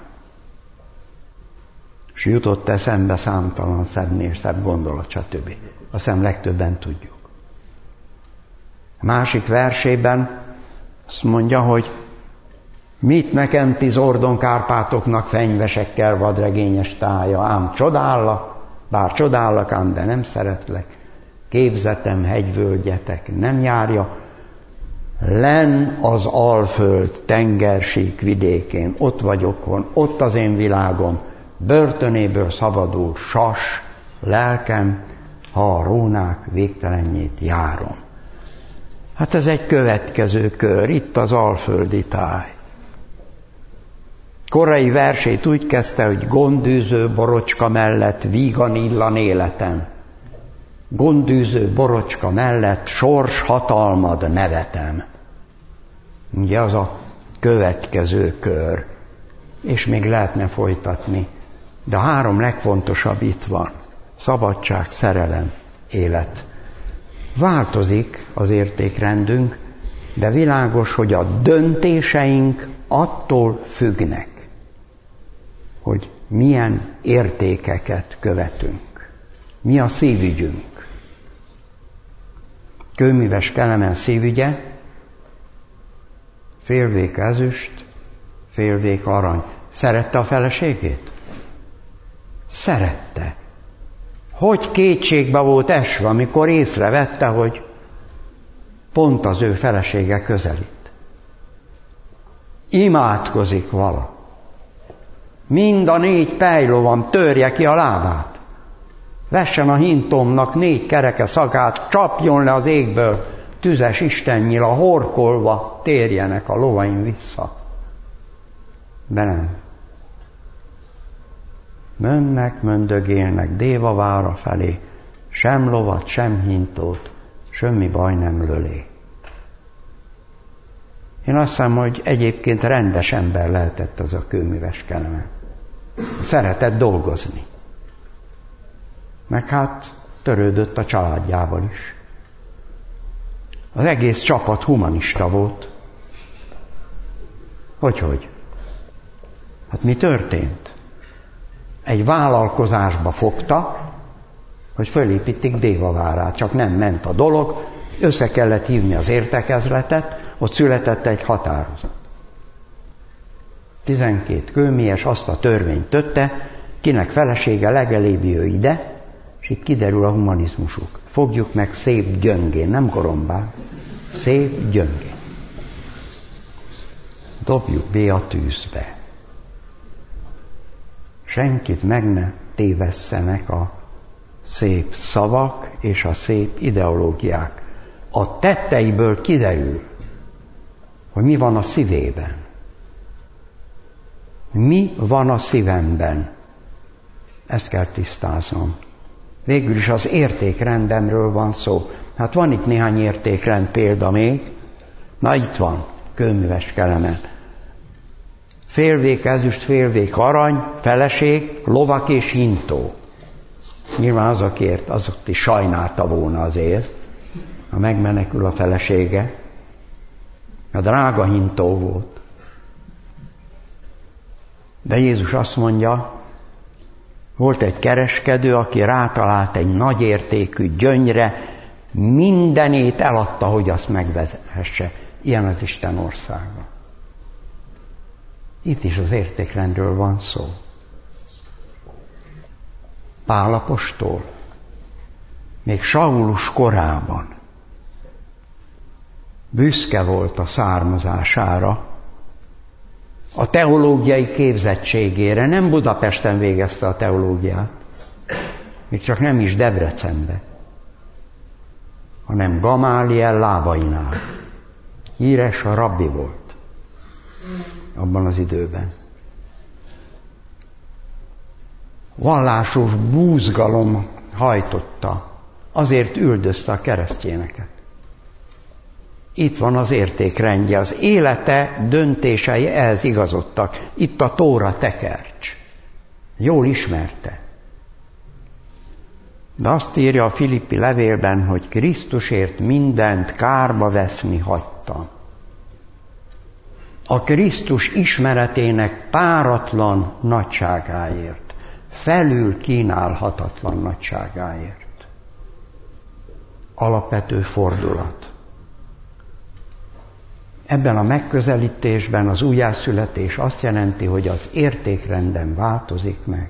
És jutott eszembe számtalan szebbnél szebb gondolat, stb. Azt hiszem legtöbben tudjuk. A másik versében azt mondja, hogy mit nekem ti Zordon Kárpátoknak fenyvesekkel vadregényes tája, ám csodállak, bár csodállak ám, de nem szeretlek. Képzetem hegyvölgyetek nem járja, lenn az Alföld tengersík vidékén, ott vagyok, ott az én világom, börtönéből szabadul sas, lelkem, ha a rónák végtelenjét járom. Hát ez egy következő kör, itt az alföldi táj. Korai versét úgy kezdte, hogy gondűző borocska mellett vígan illan életem. Gondűző borocska mellett sors hatalmad nevetem. Ugye az a következő kör. És még lehetne folytatni. De a három legfontosabb itt van. Szabadság, szerelem, élet. Változik az értékrendünk, de világos, hogy a döntéseink attól függnek, hogy milyen értékeket követünk. Mi a szívügyünk. Kőműves Kelemen szívügye, félvék ezüst, félvék arany. Szerette a feleségét? Szerette. Hogy kétségbe volt esve, amikor észrevette, hogy pont az ő felesége közelít. Imádkozik vala. Mind a négy pejlovam törje ki a lábát. Vessen a hintomnak négy kereke szagát, csapjon le az égből, tüzes istennyila, horkolva térjenek a lovaim vissza. De nem. Mönnek, möndögélnek Dévavára felé, sem lovat, sem hintót, semmi baj nem lölé. Én azt hiszem, hogy egyébként rendes ember lehetett az a Kőműves Kelemen. Szeretett dolgozni. Meg hát törődött a családjával is. Az egész csapat humanista volt. Hogyhogy? Hát mi történt? Egy vállalkozásba fogta, hogy fölépítik Dévavárát, csak nem ment a dolog, össze kellett hívni az értekezletet, ott született egy határozat. Tizenkét kőműves azt a törvényt tötte, kinek felesége legelébb jő ide, és itt kiderül a humanizmusuk. Fogjuk meg szép gyöngén, nem gorombán, szép gyöngén. Dobjuk be a tűzbe. Senkit meg ne tévesszenek a szép szavak és a szép ideológiák. A tetteiből kiderül, hogy mi van a szívében. Mi van a szívemben? Ezt kell tisztáznom. Végül is az értékrendemről van szó. Hát van itt néhány értékrend példa még. Na itt van, Kőműves Kelemen. Félvék ezüst, félvék arany, feleség, lovak és hintó. Nyilván az, akiért, az ott is sajnálta volna azért, ha megmenekül a felesége. A drága hintó volt. De Jézus azt mondja, volt egy kereskedő, aki rátalált egy nagyértékű gyöngyre, mindenét eladta, hogy azt megvehesse. Ilyen az Isten országa. Itt is az értékrendről van szó. Pál apostol még Saulus korában büszke volt a származására, a teológiai képzettségére. Nem Budapesten végezte a teológiát, még csak nem is Debrecenbe, hanem Gamáliel lábainál. Híres a rabbi volt abban az időben. Vallásos búzgalom hajtotta, azért üldözte a keresztényeket. Itt van az értékrendje, az élete, döntései ehhez igazodtak. Itt a Tóra tekercs. Jól ismerte. De azt írja a Filippi levélben, hogy Krisztusért mindent kárba veszni hagytam. A Krisztus ismeretének páratlan nagyságáért, felül kínálhatatlan nagyságáért. Alapvető fordulat. Ebben a megközelítésben az újjászületés azt jelenti, hogy az értékrendem változik meg.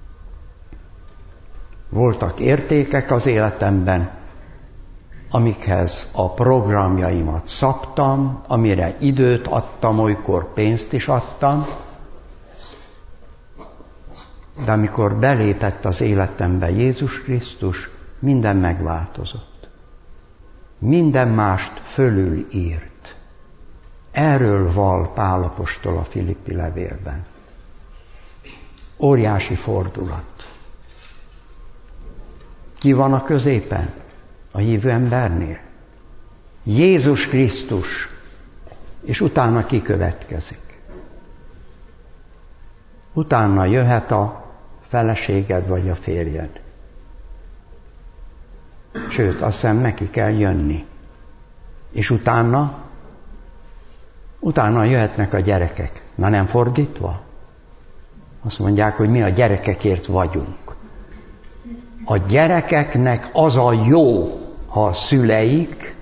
Voltak értékek az életemben, amikhez a programjaimat szabtam, amire időt adtam, olykor pénzt is adtam, de amikor belépett az életembe Jézus Krisztus, minden megváltozott. Minden mást fölül írt. Erről val Pál apostol a Filippi levélben. Óriási fordulat. Ki van a középen? A hívő embernél? Jézus Krisztus, és utána ki következik? Utána jöhet a feleséged vagy a férjed. Sőt, azt hiszem neki kell jönni. És utána Utána jöhetnek a gyerekek. Na nem fordítva? Azt mondják, hogy mi a gyerekekért vagyunk. A gyerekeknek az a jó, ha a szüleik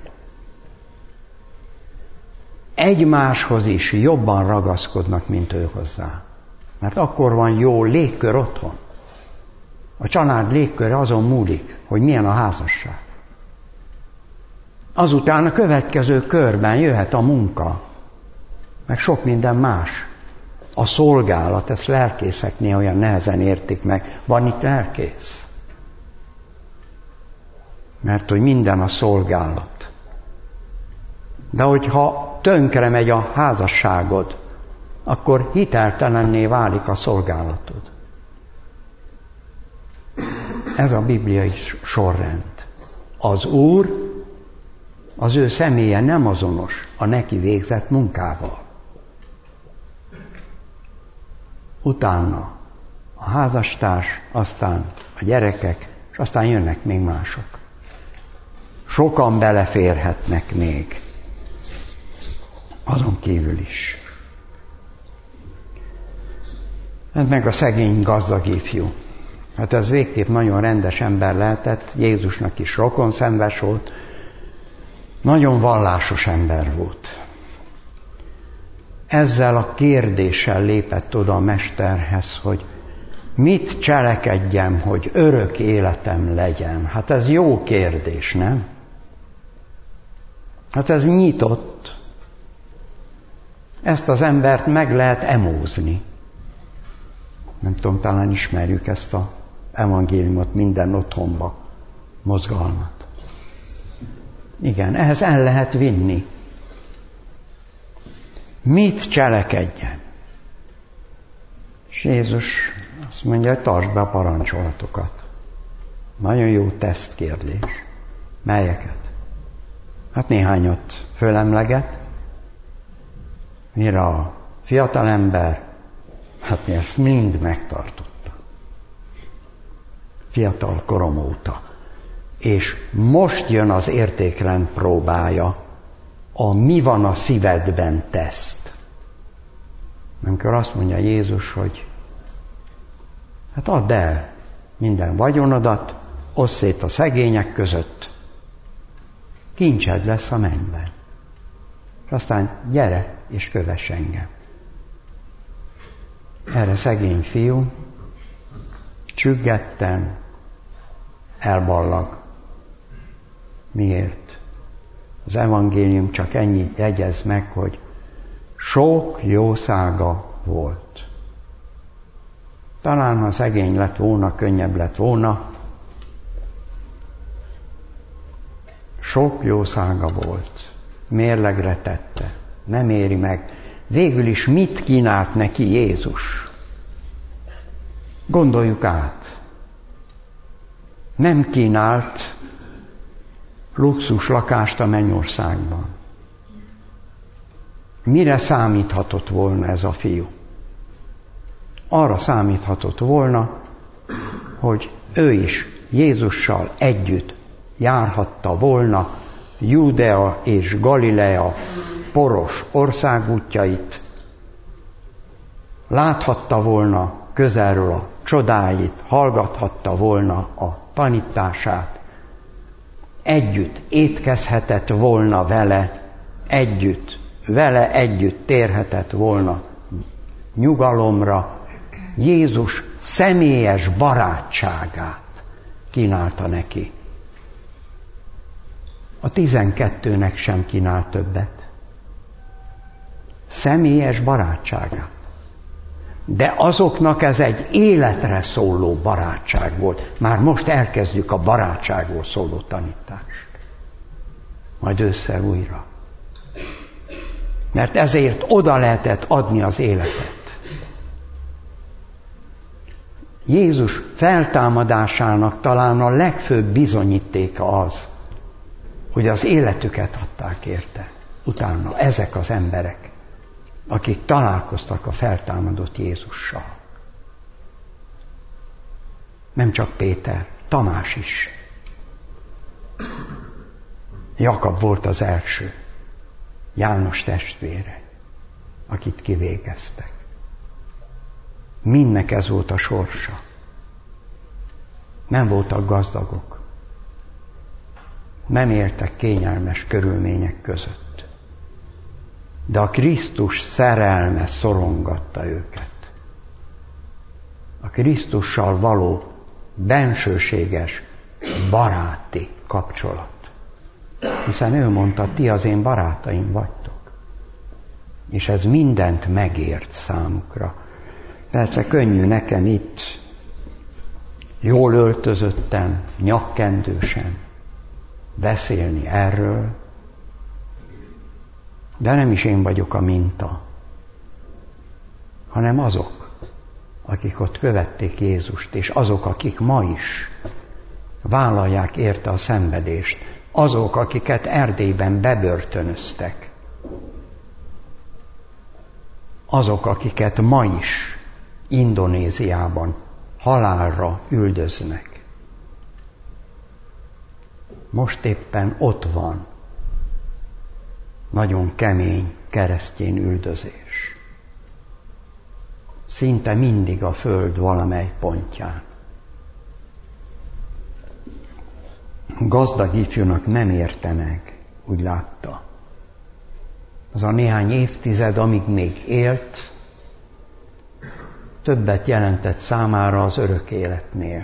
egymáshoz is jobban ragaszkodnak, mint ő hozzá. Mert akkor van jó légkör otthon. A család légköre azon múlik, hogy milyen a házasság. Azután a következő körben jöhet a munka, meg sok minden más. A szolgálat, ezt lelkészeknél olyan nehezen értik meg. Van itt lelkész? Mert hogy minden a szolgálat. De hogyha tönkre megy a házasságod, akkor hiteltelenné válik a szolgálatod. Ez a bibliai sorrend. Az Úr, az ő személye nem azonos a neki végzett munkával. Utána a házastárs, aztán a gyerekek, és aztán jönnek még mások. Sokan beleférhetnek még. Azon kívül is. Ez meg a szegény gazdag ifjú. Hát ez végképp nagyon rendes ember lehetett, Jézusnak is rokonszenves volt, nagyon vallásos ember volt. Ezzel a kérdéssel lépett oda a mesterhez, hogy mit cselekedjem, hogy örök életem legyen. Hát ez jó kérdés, nem? Hát ez nyitott. Ezt az embert meg lehet emózni. Nem tudom, talán ismerjük ezt az evangéliumot minden otthonba, mozgalmat. Igen, ehhez el lehet vinni. Mit cselekedjen? És Jézus azt mondja, hogy tartsd be a parancsolatokat. Nagyon jó tesztkérdés. Melyeket? Hát néhányat fölemleget. Mire a fiatalember, hát ezt mind megtartotta. Fiatal korom óta. És most jön az értékrend próbája, a mi van a szívedben teszt. Amikor azt mondja Jézus, hogy hát add el minden vagyonodat, osszd szét a szegények között, kincsed lesz a mennyben. És aztán gyere és kövess engem. Erre szegény fiú csüggetten elballag. Miért? Az evangélium csak ennyit jegyez meg, hogy sok jószága volt. Talán, ha szegény lett volna, könnyebb lett volna. Sok jószága volt. Mérlegre tette. Nem éri meg. Végül is mit kínált neki Jézus? Gondoljuk át. Nem kínált luxus lakást a mennyországban. Mire számíthatott volna ez a fiú? Arra számíthatott volna, hogy ő is Jézussal együtt járhatta volna Júdea és Galilea poros országútjait, láthatta volna közelről a csodáit, hallgathatta volna a tanítását, együtt étkezhetett volna vele, együtt, vele együtt térhetett volna nyugalomra. Jézus személyes barátságát kínálta neki. A tizenkettőnek sem kínál többet. Személyes barátságát. De azoknak ez egy életre szóló barátság volt. Már most elkezdjük a barátságról szóló tanítást. Majd ősszel újra. Mert ezért oda lehetett adni az életet. Jézus feltámadásának talán a legfőbb bizonyítéka az, hogy az életüket adták érte. Utána ezek az emberek, akik találkoztak a feltámadott Jézussal. Nem csak Péter, Tamás is. Jakab volt az első, János testvére, akit kivégeztek. Mindnek ez volt a sorsa. Nem voltak gazdagok. Nem éltek kényelmes körülmények között. De a Krisztus szerelme szorongatta őket. A Krisztussal való bensőséges, baráti kapcsolat. Hiszen ő mondta, ti az én barátaim vagytok. És ez mindent megért számukra. Persze könnyű nekem itt, jól öltözötten, nyakkendősen beszélni erről, de nem is én vagyok a minta, hanem azok, akik ott követték Jézust, és azok, akik ma is vállalják érte a szenvedést, azok, akiket Erdélyben bebörtönöztek, azok, akiket ma is Indonéziában halálra üldöznek. Most éppen ott van nagyon kemény keresztény üldözés. Szinte mindig a föld valamely pontján. Gazdag ifjúnak nem érte meg, úgy látta. Az a néhány évtized, amíg még élt, többet jelentett számára az örök életnél.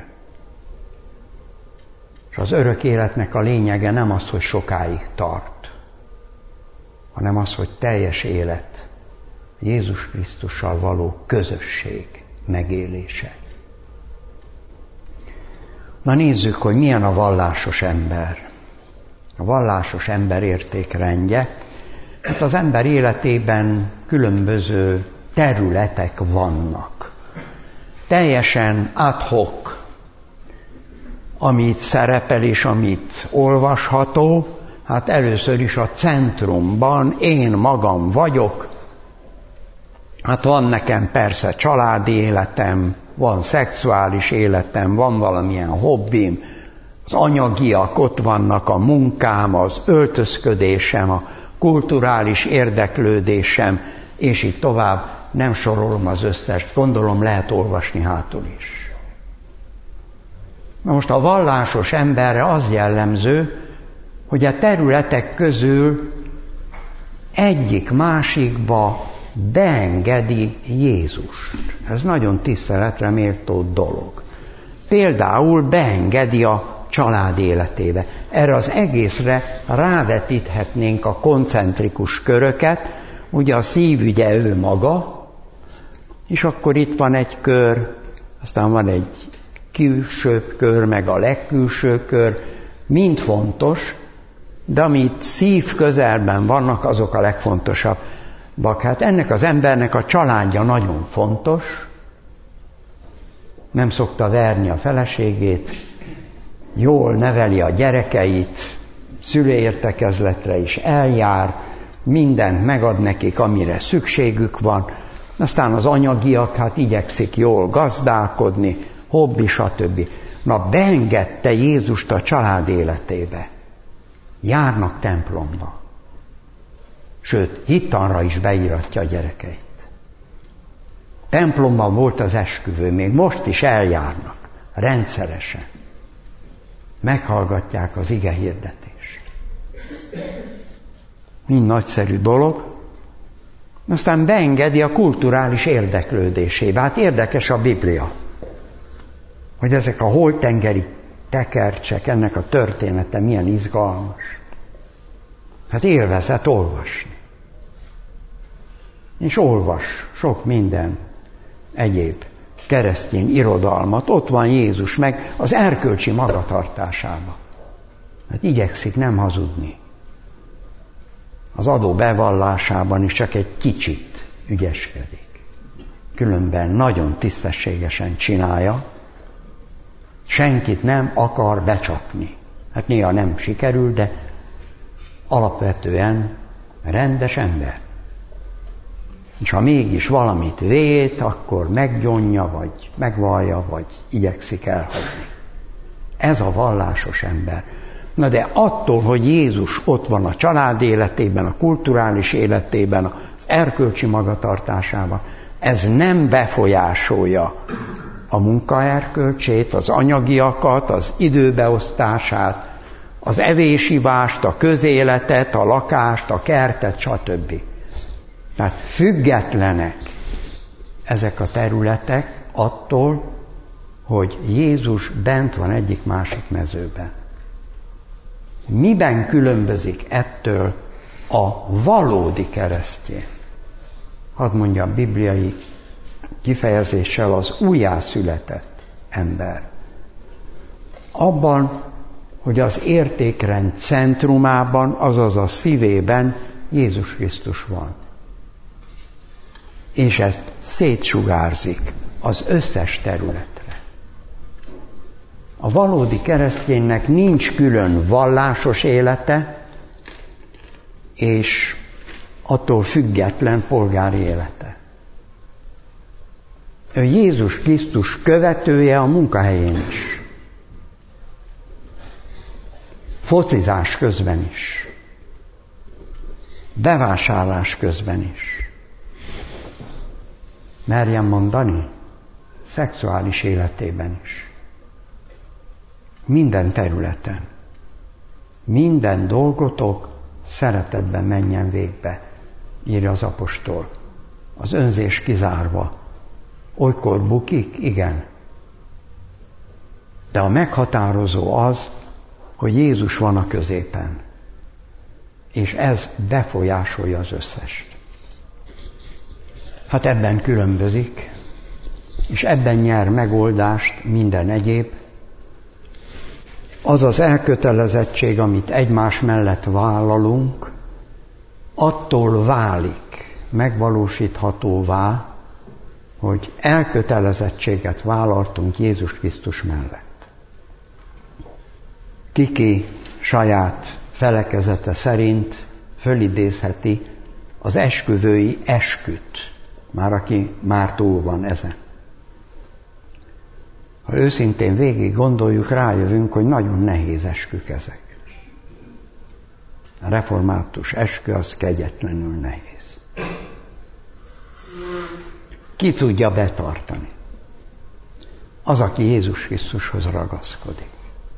És az örök életnek a lényege nem az, hogy sokáig tart, hanem az, hogy teljes élet, Jézus Krisztussal való közösség megélése. Na nézzük, hogy milyen a vallásos ember. A vallásos ember értékrendje. Hát az ember életében különböző területek vannak. Teljesen ad hoc, amit szerepel és amit olvasható, hát először is a centrumban én magam vagyok. Hát van nekem persze családi életem, van szexuális életem, van valamilyen hobbim, az anyagiak ott vannak, a munkám, az öltözködésem, a kulturális érdeklődésem, és így tovább, nem sorolom az összest, gondolom lehet olvasni hátul is. Na most a vallásos emberre az jellemző, hogy a területek közül egyik másikba beengedi Jézust. Ez nagyon tiszteletre méltó dolog. Például beengedi a család életébe. Erre az egészre rávetíthetnénk a koncentrikus köröket, ugye a szívügye ő maga, és akkor itt van egy kör, aztán van egy külsőbb kör, meg a legkülső kör, mind fontos, de amit szív közelben vannak, azok a legfontosabbak. Hát ennek az embernek a családja nagyon fontos, nem szokta verni a feleségét, jól neveli a gyerekeit, szülőértekezletre is eljár, mindent megad nekik, amire szükségük van, aztán az anyagiak, hát igyekszik jól gazdálkodni, hobbi, stb. Na, beengedte Jézust a család életébe. Járnak templomba. Sőt, hittanra is beíratja a gyerekeit. Templomban volt az esküvő, még most is eljárnak, rendszeresen. Meghallgatják az ige hirdetést. Mind nagyszerű dolog. Aztán beengedi a kulturális érdeklődésébe. Hát érdekes a Biblia, hogy ezek a holtengeri tekercsek, ennek a története milyen izgalmas. Hát élvezet olvasni. És olvas sok minden egyéb keresztény irodalmat. Ott van Jézus meg az erkölcsi magatartásában. Hát igyekszik nem hazudni. Az adó bevallásában is csak egy kicsit ügyeskedik. Különben nagyon tisztességesen csinálja. Senkit nem akar becsapni. Hát néha nem sikerül, de alapvetően rendes ember. És ha mégis valamit vét, akkor meggyonja, vagy megvallja, vagy igyekszik elhagyni. Ez a vallásos ember. Na de attól, hogy Jézus ott van a család életében, a kulturális életében, az erkölcsi magatartásában, ez nem befolyásolja a munkaerkölcsét, az anyagiakat, az időbeosztását, az evés-ivást, a közéletet, a lakást, a kertet, stb. Tehát függetlenek ezek a területek attól, hogy Jézus bent van egyik-másik mezőben. Miben különbözik ettől a valódi keresztény? Hadd mondjam bibliai kifejezéssel, az újjászületett ember. Abban, hogy az értékrend centrumában, azaz a szívében Jézus Krisztus van. És ez szétsugárzik az összes területre. A valódi kereszténynek nincs külön vallásos élete, és attól független polgári élete. Ő Jézus Krisztus követője a munkahelyén is. Focizás közben is. Bevásárlás közben is. Merjem mondani? Szexuális életében is. Minden területen. Minden dolgotok szeretetben menjen végbe, írja az apostol. Az önzés kizárva. Olykor bukik? Igen. De a meghatározó az, hogy Jézus van a középen. És ez befolyásolja az összest. Hát ebben különbözik, és ebben nyer megoldást minden egyéb. Az az elkötelezettség, amit egymás mellett vállalunk, attól válik megvalósíthatóvá, hogy elkötelezettséget vállaltunk Jézus Krisztus mellett. Kiki saját felekezete szerint fölidézheti az esküvői esküt, már aki már túl van ezen. Ha őszintén végig gondoljuk, rájövünk, hogy nagyon nehéz eskük ezek. A református eskü az kegyetlenül nehéz. Ki tudja betartani? Az, aki Jézus Krisztushoz ragaszkodik.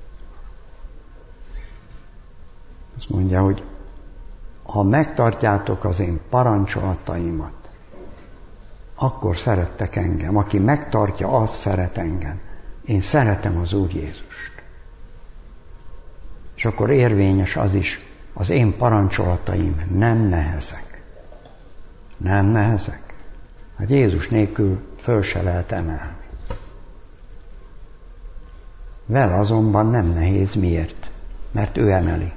Azt mondja, hogy ha megtartjátok az én parancsolataimat, akkor szerettek engem. Aki megtartja, az szeret engem. Én szeretem az Úr Jézust. És akkor érvényes az is, az én parancsolataim nem nehezek. Nem nehezek. Hát Jézus nélkül föl se lehet emelni. Vele azonban nem nehéz. Miért? Mert ő emeli.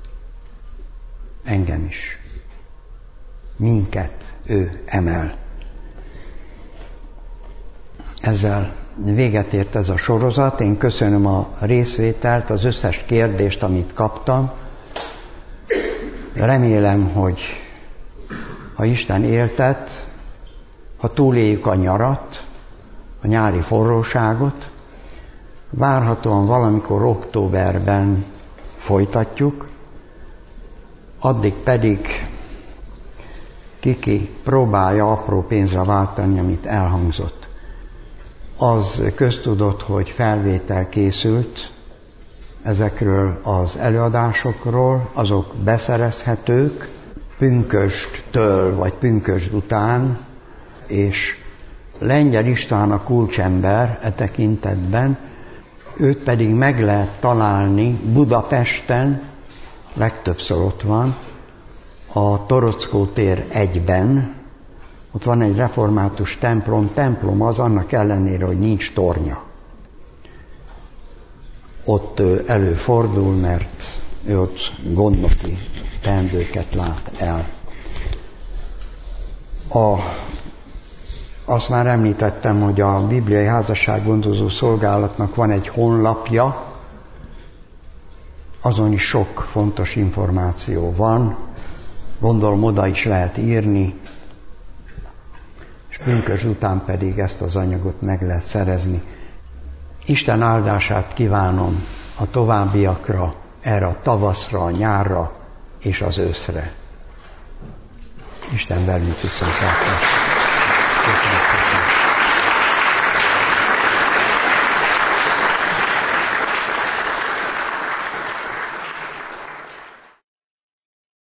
Engem is. Minket ő emel. Ezzel véget ért ez a sorozat. Én köszönöm a részvételt, az összes kérdést, amit kaptam. Remélem, hogy ha Isten éltet, ha túléljük a nyarat, a nyári forróságot, várhatóan valamikor októberben folytatjuk, addig pedig kiki próbálja apró pénzre váltani, amit elhangzott. Az köztudott, hogy felvétel készült ezekről az előadásokról, azok beszerezhetők pünkösttől vagy pünkösd után, és Lengyel István a kulcsember e tekintetben, őt pedig meg lehet találni Budapesten, legtöbbször ott van, a Torockó tér egyben, ott van egy református templom, templom az annak ellenére, hogy nincs tornya. Ott előfordul, mert ő ott gondnoki teendőket lát el. A, azt már említettem, hogy a Bibliai Házassággondozó Szolgálatnak van egy honlapja, azon is sok fontos információ van, gondolom oda is lehet írni, és pünkösd után pedig ezt az anyagot meg lehet szerezni. Isten áldását kívánom a továbbiakra, erre a tavaszra, a nyárra és az őszre. Isten velünk viszontlátásra.